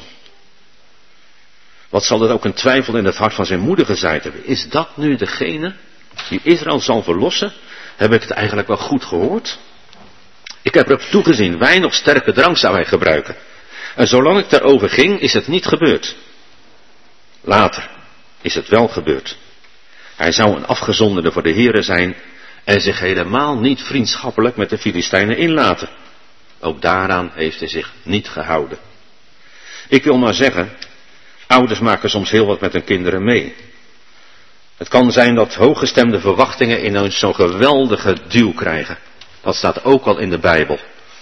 Wat zal er ook een twijfel in het hart van zijn moeder gezaaid hebben. Is dat nu degene die Israël zal verlossen? Heb ik het eigenlijk wel goed gehoord? Ik heb erop toegezien, wijn of sterke drank zou hij gebruiken. En zolang ik daarover ging, is het niet gebeurd. Later is het wel gebeurd. Hij zou een afgezonderde voor de Heere zijn en zich helemaal niet vriendschappelijk met de Filistijnen inlaten. Ook daaraan heeft hij zich niet gehouden. Ik wil maar zeggen, ouders maken soms heel wat met hun kinderen mee. Het kan zijn dat hooggestemde verwachtingen in ons zo'n geweldige duw krijgen. Dat staat ook al in de Bijbel.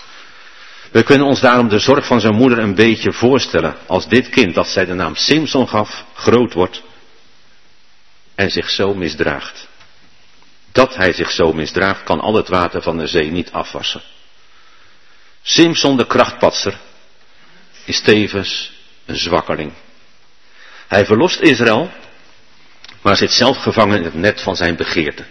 We kunnen ons daarom de zorg van zijn moeder een beetje voorstellen als dit kind, dat zij de naam Simson gaf, groot wordt en zich zo misdraagt. Dat hij zich zo misdraagt, kan al het water van de zee niet afwassen. Simson de krachtpatser is tevens een zwakkeling. Hij verlost Israël, maar zit zelf gevangen in het net van zijn begeerte.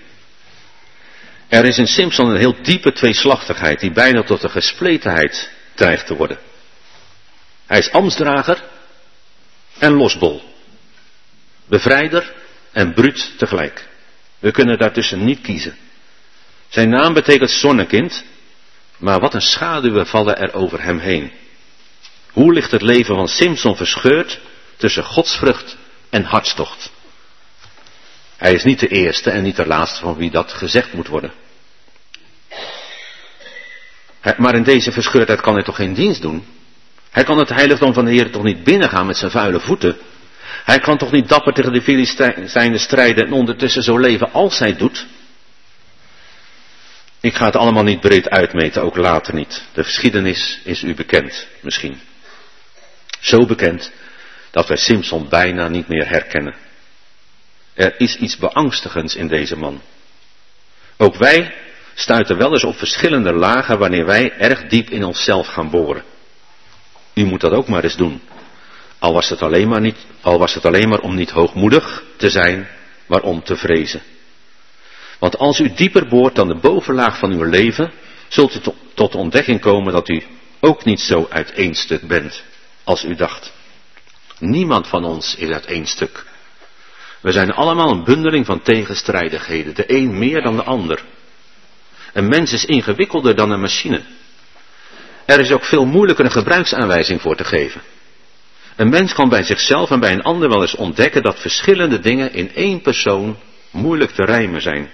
Er is in Simson een heel diepe tweeslachtigheid die bijna tot een gespletenheid dreigt te worden. Hij is ambtsdrager en losbol. Bevrijder en bruut tegelijk. We kunnen daartussen niet kiezen. Zijn naam betekent zonnekind, maar wat een schaduwen vallen er over hem heen. Hoe ligt het leven van Simson verscheurd tussen godsvrucht en hartstocht? Hij is niet de eerste en niet de laatste van wie dat gezegd moet worden. Hij, maar in deze verscheurdheid kan hij toch geen dienst doen? Hij kan het heiligdom van de Heer toch niet binnengaan met zijn vuile voeten? Hij kan toch niet dapper tegen de Filistijnen strijden en ondertussen zo leven als hij doet? Ik ga het allemaal niet breed uitmeten, ook later niet. De geschiedenis is u bekend, misschien. Zo bekend dat wij Simson bijna niet meer herkennen. Er is iets beangstigends in deze man. Ook wij stuiten wel eens op verschillende lagen wanneer wij erg diep in onszelf gaan boren. U moet dat ook maar eens doen. Al was het alleen maar, niet, al was het alleen maar om niet hoogmoedig te zijn, maar om te vrezen. Want als u dieper boort dan de bovenlaag van uw leven, zult u to- tot de ontdekking komen dat u ook niet zo uit één stuk bent als u dacht. Niemand van ons is uit één stuk. We zijn allemaal een bundeling van tegenstrijdigheden, de een meer dan de ander. Een mens is ingewikkelder dan een machine. Er is ook veel moeilijker een gebruiksaanwijzing voor te geven. Een mens kan bij zichzelf en bij een ander wel eens ontdekken dat verschillende dingen in één persoon moeilijk te rijmen zijn.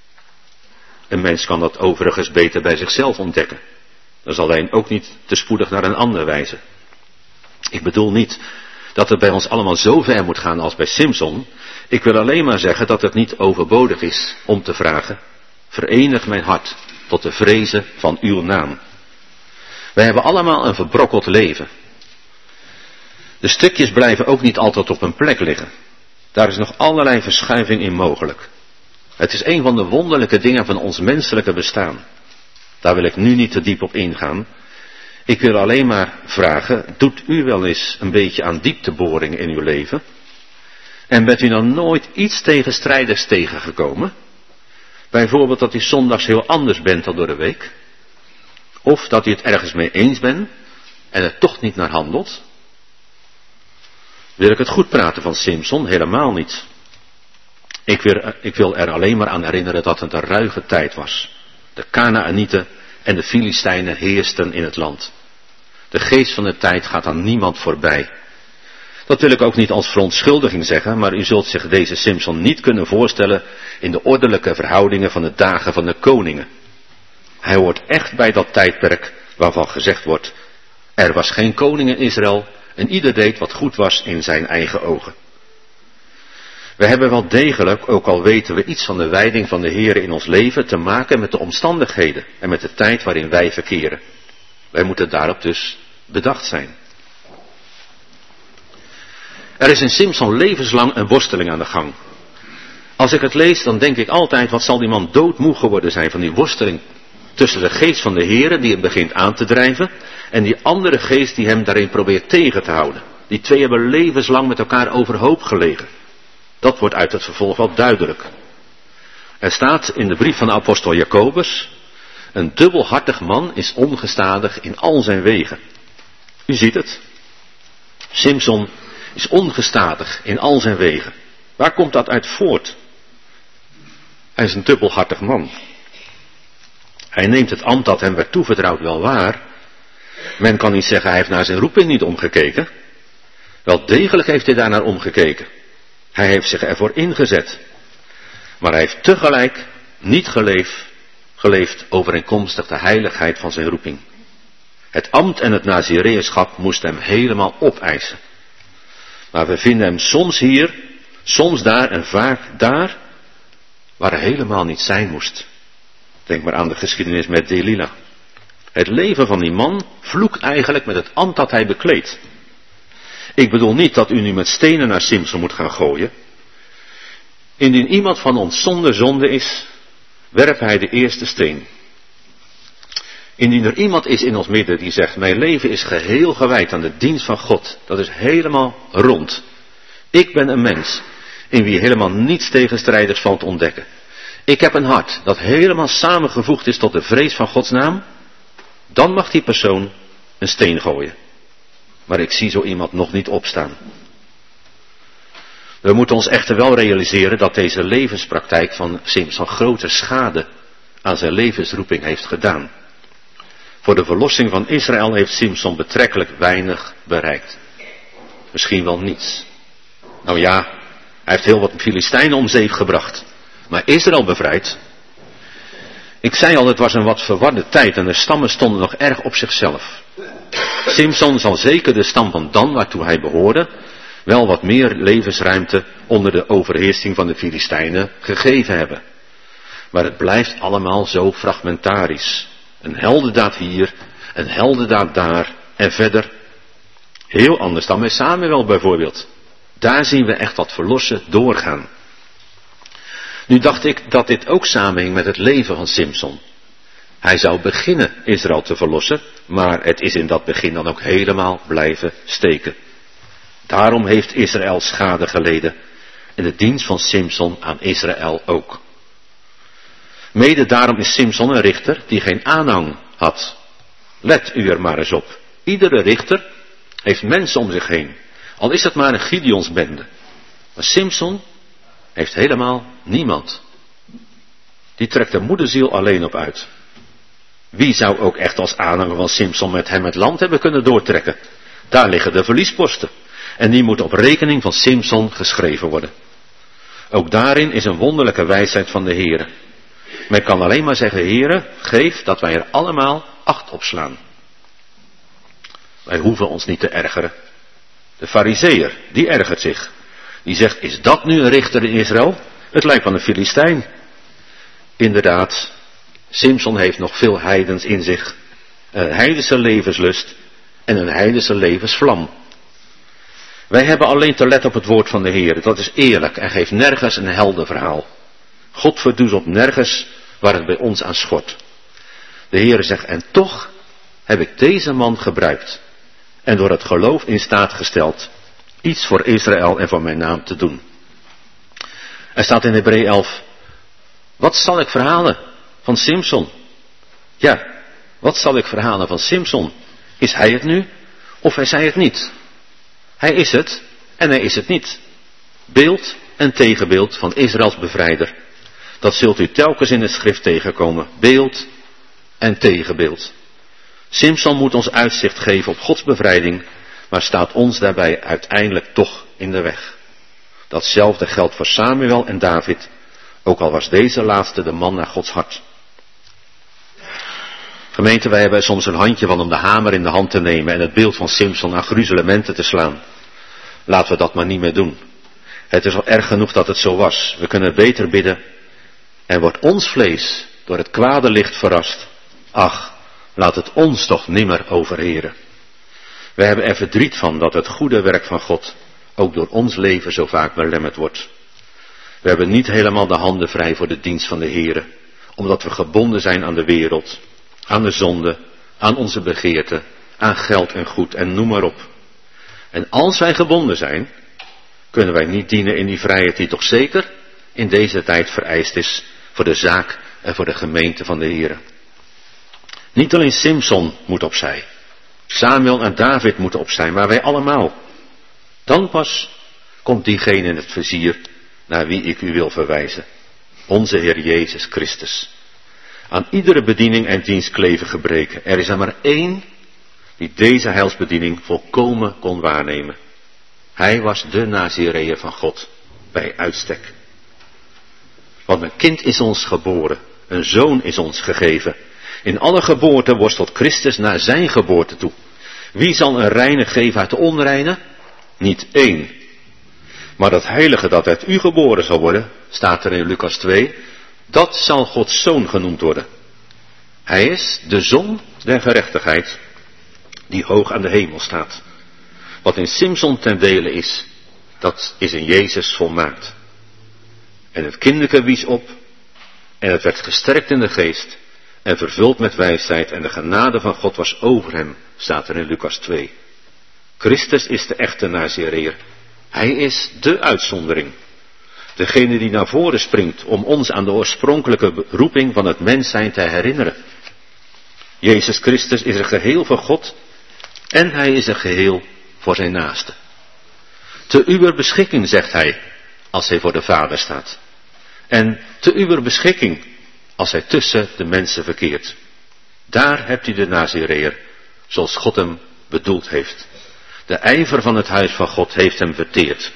Een mens kan dat overigens beter bij zichzelf ontdekken. Dat is alleen ook niet te spoedig naar een ander wijzen. Ik bedoel niet dat het bij ons allemaal zo ver moet gaan als bij Simson. Ik wil alleen maar zeggen dat het niet overbodig is om te vragen: verenig mijn hart tot de vrezen van uw naam. Wij hebben allemaal een verbrokkeld leven. De stukjes blijven ook niet altijd op hun plek liggen. Daar is nog allerlei verschuiving in mogelijk. Het is een van de wonderlijke dingen van ons menselijke bestaan. Daar wil ik nu niet te diep op ingaan. Ik wil alleen maar vragen, doet u wel eens een beetje aan diepteboring in uw leven? En bent u dan nooit iets tegenstrijdigs tegengekomen? Bijvoorbeeld dat u zondags heel anders bent dan door de week? Of dat u het ergens mee eens bent en er toch niet naar handelt? Wil ik het goed praten van Simson? Helemaal niet. Ik wil, ik wil er alleen maar aan herinneren dat het een ruige tijd was. De Kanaanieten en de Filistijnen heersten in het land. De geest van de tijd gaat aan niemand voorbij. Dat wil ik ook niet als verontschuldiging zeggen, maar u zult zich deze Simson niet kunnen voorstellen in de ordelijke verhoudingen van de dagen van de koningen. Hij hoort echt bij dat tijdperk waarvan gezegd wordt: er was geen koning in Israël en ieder deed wat goed was in zijn eigen ogen. We hebben wel degelijk, ook al weten we iets van de wijding van de Heer in ons leven, te maken met de omstandigheden en met de tijd waarin wij verkeren. Wij moeten daarop dus bedacht zijn. Er is in Simson levenslang een worsteling aan de gang. Als ik het lees, dan denk ik altijd: wat zal die man doodmoe geworden zijn van die worsteling tussen de geest van de Heer die hem begint aan te drijven en die andere geest die hem daarin probeert tegen te houden. Die twee hebben levenslang met elkaar overhoop gelegen. Dat wordt uit het vervolg wel duidelijk. Er staat in de brief van de apostel Jacobus: een dubbelhartig man is ongestadig in al zijn wegen. U ziet het. Simson is ongestadig in al zijn wegen. Waar komt dat uit voort? Hij is een dubbelhartig man. Hij neemt het ambt dat hem werd toevertrouwd wel waar. Men kan niet zeggen hij heeft naar zijn roeping niet omgekeken. Wel degelijk heeft hij daar naar omgekeken. Hij heeft zich ervoor ingezet. Maar hij heeft tegelijk niet geleefd, geleefd overeenkomstig de heiligheid van zijn roeping. Het ambt en het nazireërschap moest hem helemaal opeisen. Maar we vinden hem soms hier, soms daar en vaak daar, waar hij helemaal niet zijn moest. Denk maar aan de geschiedenis met Delila. Het leven van die man vloekt eigenlijk met het ambt dat hij bekleedt. Ik bedoel niet dat u nu met stenen naar Simson moet gaan gooien. Indien iemand van ons zonder zonde is, werp hij de eerste steen. Indien er iemand is in ons midden die zegt: mijn leven is geheel gewijd aan de dienst van God. Dat is helemaal rond. Ik ben een mens in wie helemaal niets tegenstrijdigs valt te ontdekken. Ik heb een hart dat helemaal samengevoegd is tot de vrees van Gods naam. Dan mag die persoon een steen gooien. Maar ik zie zo iemand nog niet opstaan. We moeten ons echter wel realiseren dat deze levenspraktijk van Simson grote schade aan zijn levensroeping heeft gedaan. Voor de verlossing van Israël heeft Simson betrekkelijk weinig bereikt. Misschien wel niets. Nou ja, hij heeft heel wat Filistijnen om zeep gebracht. Maar Israël bevrijd. Ik zei al, het was een wat verwarde tijd en de stammen stonden nog erg op zichzelf. Simson zal zeker de stam van Dan, waartoe hij behoorde, wel wat meer levensruimte onder de overheersing van de Filistijnen gegeven hebben. Maar het blijft allemaal zo fragmentarisch. Een heldendaad hier, een heldendaad daar en verder. Heel anders dan bij Samuel bijvoorbeeld. Daar zien we echt dat verlossen doorgaan. Nu dacht ik dat dit ook samenhing met het leven van Simson. Hij zou beginnen Israël te verlossen, maar het is in dat begin dan ook helemaal blijven steken. Daarom heeft Israël schade geleden en de dienst van Simson aan Israël ook. Mede daarom is Simson een richter die geen aanhang had. Let u er maar eens op. Iedere richter heeft mensen om zich heen. Al is het maar een Gideonsbende. Maar Simson heeft helemaal niemand. Die trekt de moederziel alleen op uit. Wie zou ook echt als aanhanger van Simson met hem het land hebben kunnen doortrekken? Daar liggen de verliesposten. En die moeten op rekening van Simson geschreven worden. Ook daarin is een wonderlijke wijsheid van de Heere. Men kan alleen maar zeggen, Heere, geef dat wij er allemaal acht op slaan. Wij hoeven ons niet te ergeren. De Farizeeër, die ergert zich. Die zegt, is dat nu een richter in Israël? Het lijkt wel een Filistijn. Inderdaad, Simson heeft nog veel heidens in zich. Een heidense levenslust en een heidense levensvlam. Wij hebben alleen te letten op het woord van de Heer. Dat is eerlijk en geeft nergens een helder verhaal. God verdoezelt nergens waar het bij ons aan schort. De Heer zegt, en toch heb ik deze man gebruikt en door het geloof in staat gesteld iets voor Israël en voor mijn naam te doen. Er staat in Hebreeën elf, wat zal ik verhalen van Simson? Ja, wat zal ik verhalen van Simson? Is hij het nu of is hij het niet? Hij is het en hij is het niet. Beeld en tegenbeeld van Israëls bevrijder. Dat zult u telkens in het schrift tegenkomen. Beeld en tegenbeeld. Simson moet ons uitzicht geven op Gods bevrijding, maar staat ons daarbij uiteindelijk toch in de weg. Datzelfde geldt voor Samuel en David, ook al was deze laatste de man naar Gods hart. Gemeente, wij hebben soms een handje van om de hamer in de hand te nemen en het beeld van Simson aan gruzelementen te slaan. Laten we dat maar niet meer doen. Het is al erg genoeg dat het zo was. We kunnen beter bidden. En wordt ons vlees door het kwade licht verrast. Ach, laat het ons toch nimmer overheren. We hebben er verdriet van dat het goede werk van God ook door ons leven zo vaak belemmerd wordt. We hebben niet helemaal de handen vrij voor de dienst van de Heere, omdat we gebonden zijn aan de wereld, aan de zonde, aan onze begeerten, aan geld en goed en noem maar op. En als wij gebonden zijn, kunnen wij niet dienen in die vrijheid die toch zeker in deze tijd vereist is voor de zaak en voor de gemeente van de Heere. Niet alleen Simson moet opzij, Samuel en David moeten opzij, maar wij allemaal. Dan pas komt diegene in het vizier naar wie ik u wil verwijzen. Onze Heer Jezus Christus. Aan iedere bediening en dienst kleven gebreken. Er is er maar één die deze heilsbediening volkomen kon waarnemen. Hij was de Nazireër van God, bij uitstek. Want een kind is ons geboren, een zoon is ons gegeven. In alle geboorten worstelt Christus naar zijn geboorte toe. Wie zal een reine geven uit de onreine? Niet één. Maar dat heilige dat uit u geboren zal worden, staat er in Lucas twee, dat zal Gods zoon genoemd worden. Hij is de zon der gerechtigheid, die hoog aan de hemel staat. Wat in Simson ten dele is, dat is in Jezus volmaakt. En het kinderke wies op, en het werd gesterkt in de geest, en vervuld met wijsheid, en de genade van God was over hem, staat er in Lucas twee. Christus is de echte Nazireër. Hij is de uitzondering. Degene die naar voren springt om ons aan de oorspronkelijke roeping van het mens zijn te herinneren. Jezus Christus is een geheel voor God en hij is een geheel voor zijn naaste. Te uwer beschikking, zegt hij, als hij voor de Vader staat. En te uwer beschikking, als hij tussen de mensen verkeert. Daar hebt u de Nazireër, zoals God hem bedoeld heeft. De ijver van het huis van God heeft hem verteerd.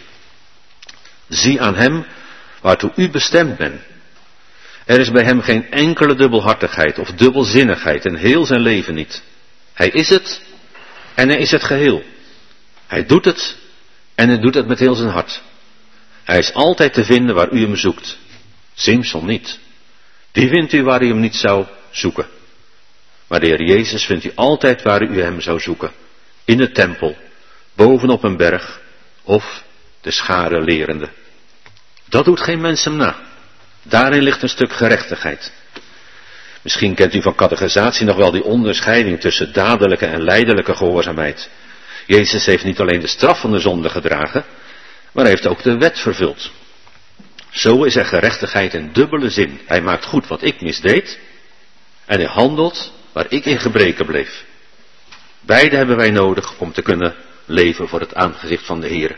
Zie aan hem waartoe u bestemd bent. Er is bij hem geen enkele dubbelhartigheid of dubbelzinnigheid in heel zijn leven niet. Hij is het en hij is het geheel. Hij doet het en hij doet het met heel zijn hart. Hij is altijd te vinden waar u hem zoekt. Simson niet. Die vindt u waar u hem niet zou zoeken. Maar de Heer Jezus vindt u altijd waar u hem zou zoeken. In de tempel, bovenop een berg of de schare lerende. Dat doet geen mens hem na. Daarin ligt een stuk gerechtigheid. Misschien kent u van catechisatie nog wel die onderscheiding tussen dadelijke en lijdelijke gehoorzaamheid. Jezus heeft niet alleen de straf van de zonde gedragen, maar hij heeft ook de wet vervuld. Zo is er gerechtigheid in dubbele zin. Hij maakt goed wat ik misdeed en hij handelt waar ik in gebreken bleef. Beide hebben wij nodig om te kunnen leven voor het aangezicht van de Heer.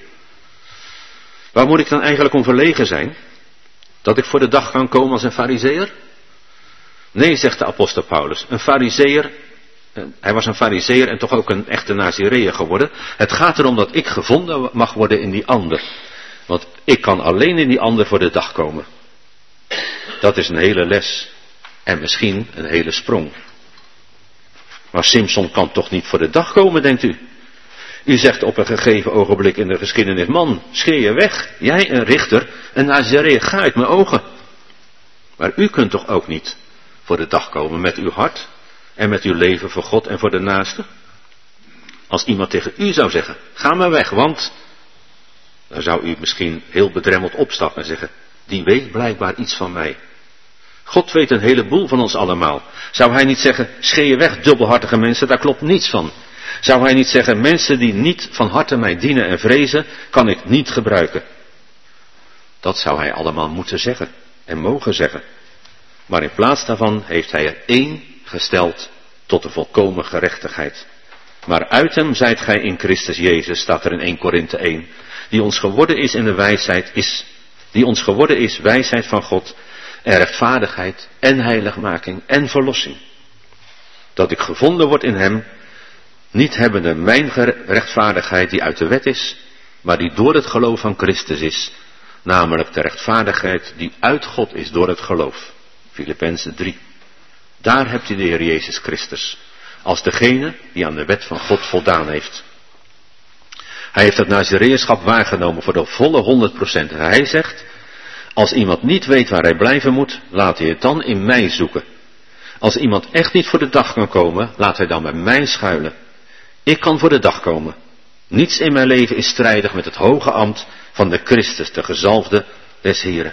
Waar moet ik dan eigenlijk om verlegen zijn? Dat ik voor de dag kan komen als een farizeeër? Nee, zegt de apostel Paulus, een farizeeër, hij was een farizeeër en toch ook een echte Nazireër geworden. Het gaat erom dat ik gevonden mag worden in die ander. Want ik kan alleen in die ander voor de dag komen. Dat is een hele les. En misschien een hele sprong. Maar Simson kan toch niet voor de dag komen, denkt u? U zegt op een gegeven ogenblik in de geschiedenis, man, scheer je weg. Jij, een richter, een Nazireër, ga uit mijn ogen. Maar u kunt toch ook niet voor de dag komen met uw hart en met uw leven voor God en voor de naaste? Als iemand tegen u zou zeggen, ga maar weg, want... Dan zou u misschien heel bedremmeld opstappen en zeggen, die weet blijkbaar iets van mij. God weet een heleboel van ons allemaal. Zou hij niet zeggen, scheer je weg, dubbelhartige mensen, daar klopt niets van. Zou hij niet zeggen, mensen die niet van harte mij dienen en vrezen, kan ik niet gebruiken. Dat zou hij allemaal moeten zeggen en mogen zeggen. Maar in plaats daarvan heeft hij er één gesteld tot de volkomen gerechtigheid. Maar uit hem zijt gij in Christus Jezus, staat er in Eerste Korinthe één, die ons geworden is in de wijsheid, is, die ons geworden is wijsheid van God, en rechtvaardigheid en heiligmaking en verlossing. Dat ik gevonden word in hem, niet hebbende mijn rechtvaardigheid die uit de wet is, maar die door het geloof van Christus is, namelijk de rechtvaardigheid die uit God is door het geloof. Filippenzen drie. Daar hebt u de Heer Jezus Christus, als degene die aan de wet van God voldaan heeft. Hij heeft het Nazireërschap waargenomen voor de volle honderd procent. En hij zegt, als iemand niet weet waar hij blijven moet, laat hij het dan in mij zoeken. Als iemand echt niet voor de dag kan komen, laat hij dan bij mij schuilen. Ik kan voor de dag komen. Niets in mijn leven is strijdig met het hoge ambt van de Christus, de gezalfde des Heren.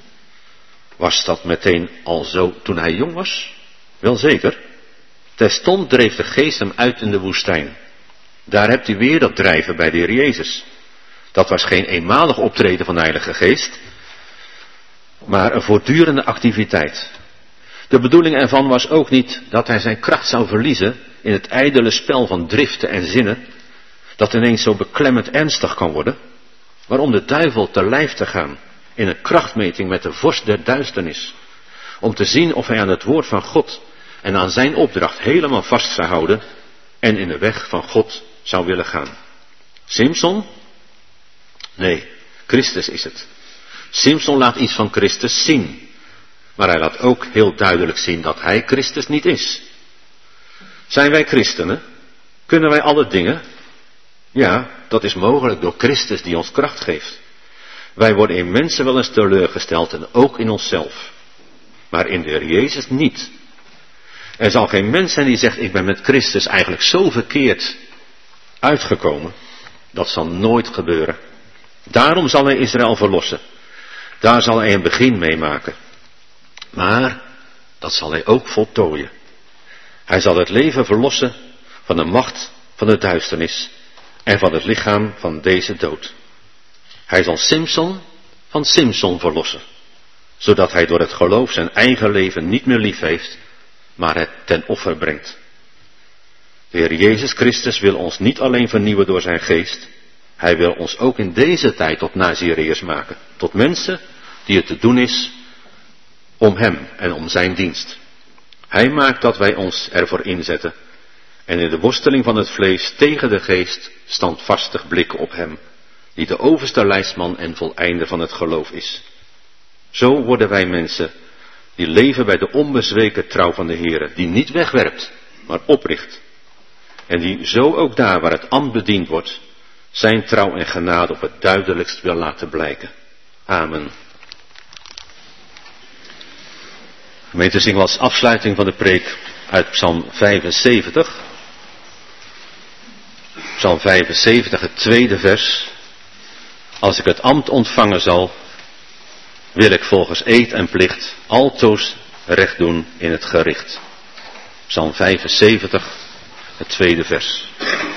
Was dat meteen al zo toen hij jong was? Welzeker. Terstond dreef de geest hem uit in de woestijn. Daar hebt u weer dat drijven bij de Heer Jezus. Dat was geen eenmalig optreden van de Heilige Geest, maar een voortdurende activiteit. De bedoeling ervan was ook niet dat hij zijn kracht zou verliezen in het ijdele spel van driften en zinnen, dat ineens zo beklemmend ernstig kan worden, maar om de duivel te lijf te gaan in een krachtmeting met de vorst der duisternis, om te zien of hij aan het woord van God en aan zijn opdracht helemaal vast zou houden en in de weg van God zou willen gaan. Simson? Nee, Christus is het. Simson laat iets van Christus zien, maar hij laat ook heel duidelijk zien dat hij Christus niet is. Zijn wij christenen? Kunnen wij alle dingen? Ja, dat is mogelijk door Christus die ons kracht geeft. Wij worden in mensen wel eens teleurgesteld en ook in onszelf, maar in de Heer Jezus niet. Er zal geen mens zijn die zegt, ik ben met Christus eigenlijk zo verkeerd uitgekomen. Dat zal nooit gebeuren. Daarom zal hij Israël verlossen. Daar zal hij een begin mee maken. Maar dat zal hij ook voltooien. Hij zal het leven verlossen van de macht van de duisternis en van het lichaam van deze dood. Hij zal Simson van Simson verlossen, zodat hij door het geloof zijn eigen leven niet meer lief heeft, maar het ten offer brengt. De Heer Jezus Christus wil ons niet alleen vernieuwen door zijn geest, hij wil ons ook in deze tijd tot Nazireërs maken, tot mensen die het te doen is om hem en om zijn dienst. Hij maakt dat wij ons ervoor inzetten en in de worsteling van het vlees tegen de geest standvastig blikken op hem, die de overste leidsman en voleinder van het geloof is. Zo worden wij mensen die leven bij de onbezweken trouw van de Heere, die niet wegwerpt, maar opricht. En die zo ook daar waar het ambt bediend wordt, zijn trouw en genade op het duidelijkst wil laten blijken. Amen. Gemeente, zingen we als afsluiting van de preek uit Psalm vijfenzeventig. Psalm vijfenzeventig, het tweede vers. Als ik het ambt ontvangen zal wil ik volgens eed en plicht altoos recht doen in het gericht. Psalm vijfenzeventig, het tweede vers.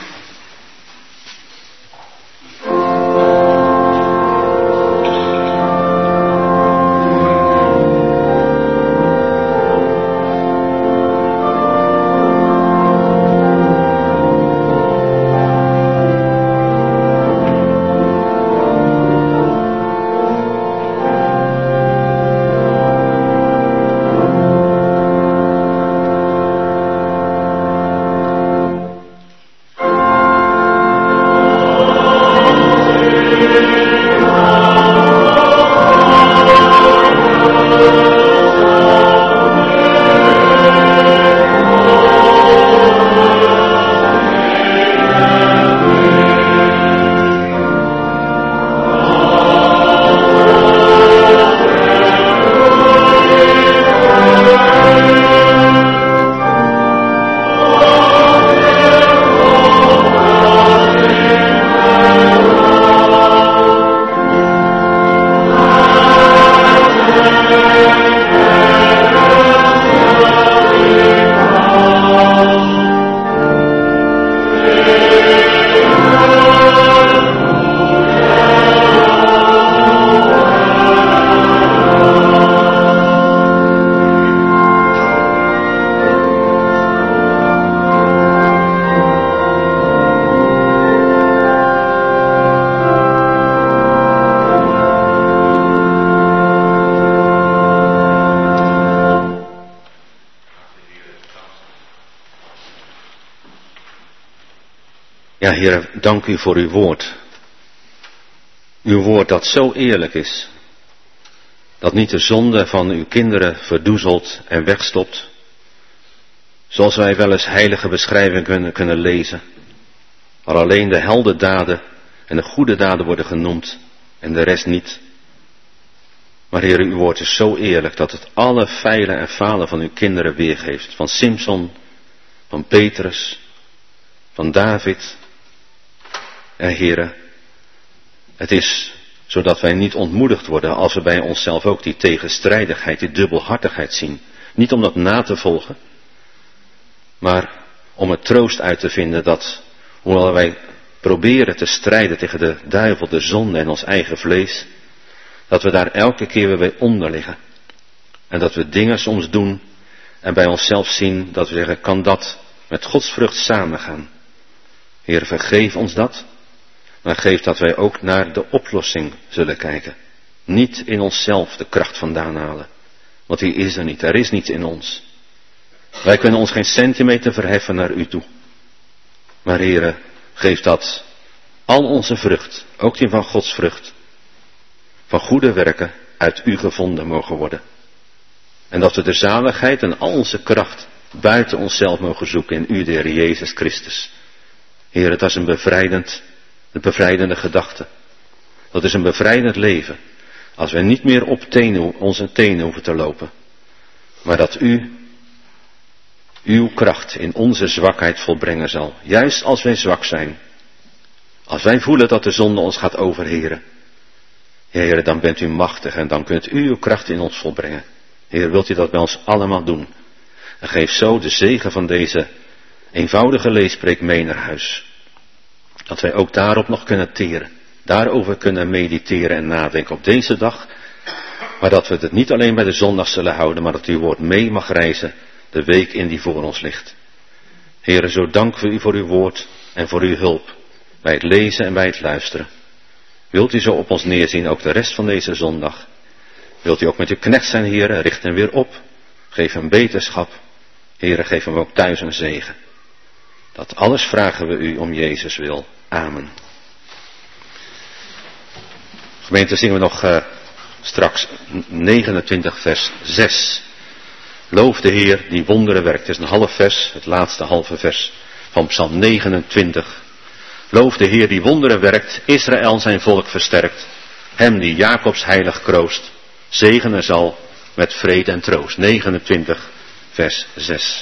Ja, Heer, dank u voor uw woord. Uw woord dat zo eerlijk is, dat niet de zonde van uw kinderen verdoezelt en wegstopt, zoals wij wel eens heilige beschrijvingen kunnen, kunnen lezen, waar alleen de heldendaden en de goede daden worden genoemd en de rest niet. Maar Heer, uw woord is zo eerlijk dat het alle feilen en falen van uw kinderen weergeeft, van Simson, van Petrus, van David. En Heere, het is zodat wij niet ontmoedigd worden als we bij onszelf ook die tegenstrijdigheid, die dubbelhartigheid zien. Niet om dat na te volgen, maar om het troost uit te vinden dat, hoewel wij proberen te strijden tegen de duivel, de zonde en ons eigen vlees, dat we daar elke keer weer bij onder liggen. En dat we dingen soms doen en bij onszelf zien dat we zeggen, kan dat met Godsvrucht samengaan? Heer, vergeef ons dat. Maar geef dat wij ook naar de oplossing zullen kijken. Niet in onszelf de kracht vandaan halen. Want die is er niet. Er is niets in ons. Wij kunnen ons geen centimeter verheffen naar u toe. Maar Heere, geef dat al onze vrucht, ook die van Gods vrucht, van goede werken uit u gevonden mogen worden. En dat we de zaligheid en al onze kracht buiten onszelf mogen zoeken in u, de Heer Jezus Christus. Heere, dat is een bevrijdend Een bevrijdende gedachte. Dat is een bevrijdend leven. Als wij niet meer op tenen, onze tenen hoeven te lopen. Maar dat u, uw kracht in onze zwakheid volbrengen zal. Juist als wij zwak zijn. Als wij voelen dat de zonde ons gaat overheren. Heer, dan bent u machtig en dan kunt u uw kracht in ons volbrengen. Heer, wilt u dat bij ons allemaal doen. En geef zo de zegen van deze eenvoudige leespreek mee naar huis. Dat wij ook daarop nog kunnen teren. Daarover kunnen mediteren en nadenken op deze dag. Maar dat we het niet alleen bij de zondag zullen houden, maar dat uw woord mee mag reizen de week in die voor ons ligt. Heere, zo danken we u voor uw woord en voor uw hulp bij het lezen en bij het luisteren. Wilt u zo op ons neerzien ook de rest van deze zondag? Wilt u ook met uw knecht zijn, Heere, richt hem weer op. Geef hem beterschap. Heere, geef hem ook thuis een zegen. Dat alles vragen we u om Jezus wil. Amen. Gemeente, zingen we nog uh, straks negenentwintig vers zes. Loof de Heer die wonderen werkt. Het is een half vers, het laatste halve vers van Psalm negenentwintig. Loof de Heer die wonderen werkt, Israël zijn volk versterkt. Hem die Jacobs heilig kroost, zegenen zal met vrede en troost. negenentwintig vers zes.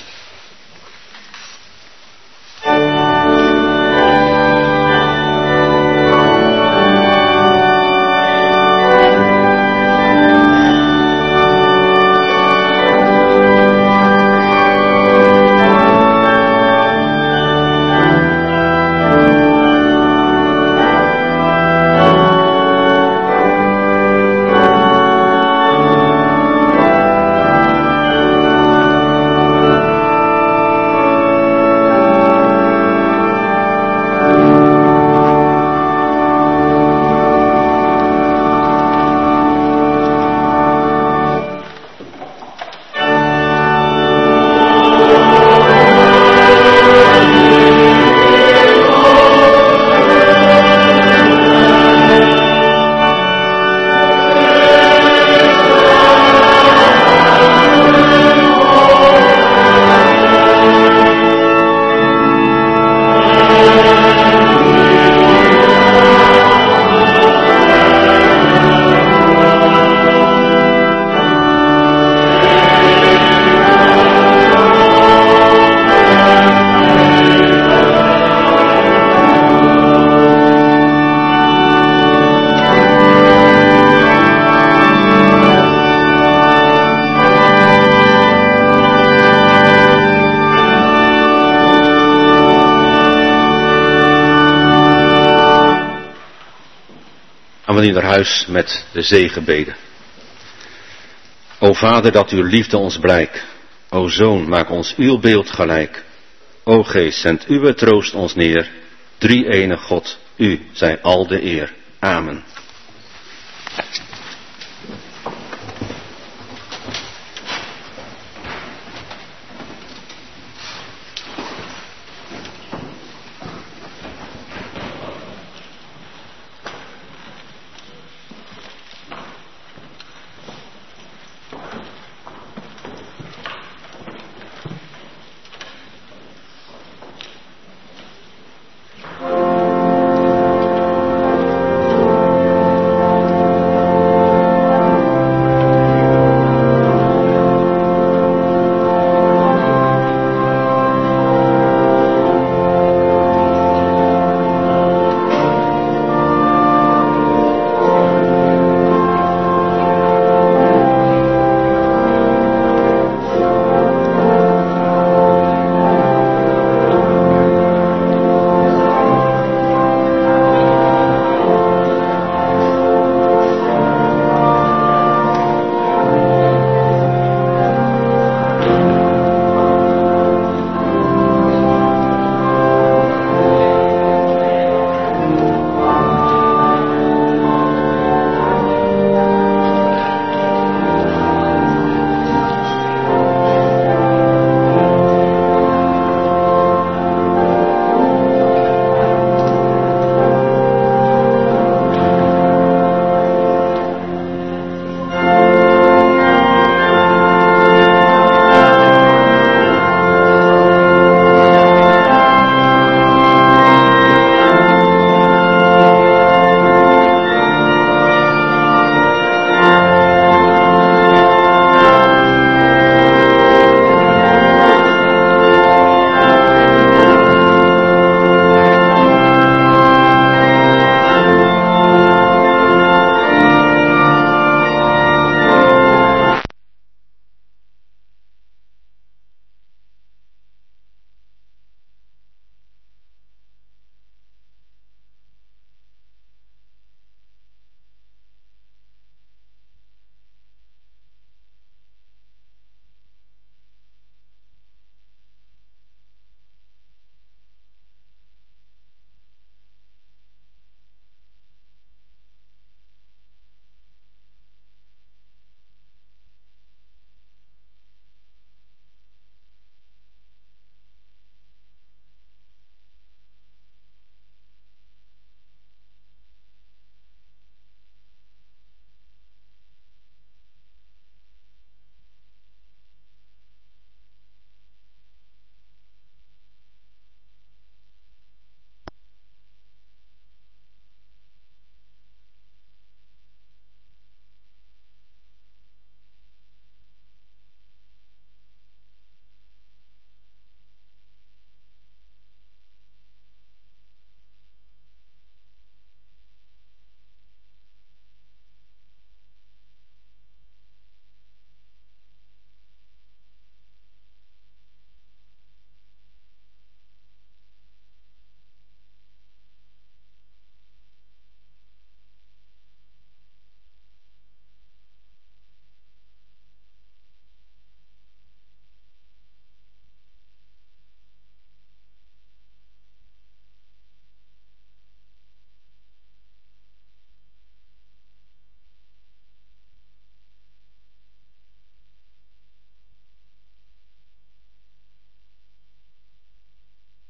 we nu naar huis met de zegenbeden. O Vader, dat uw liefde ons blijkt. O Zoon, maak ons uw beeld gelijk. O Geest, zend uw troost ons neer. Drie-enige God, u zij al de eer. Amen.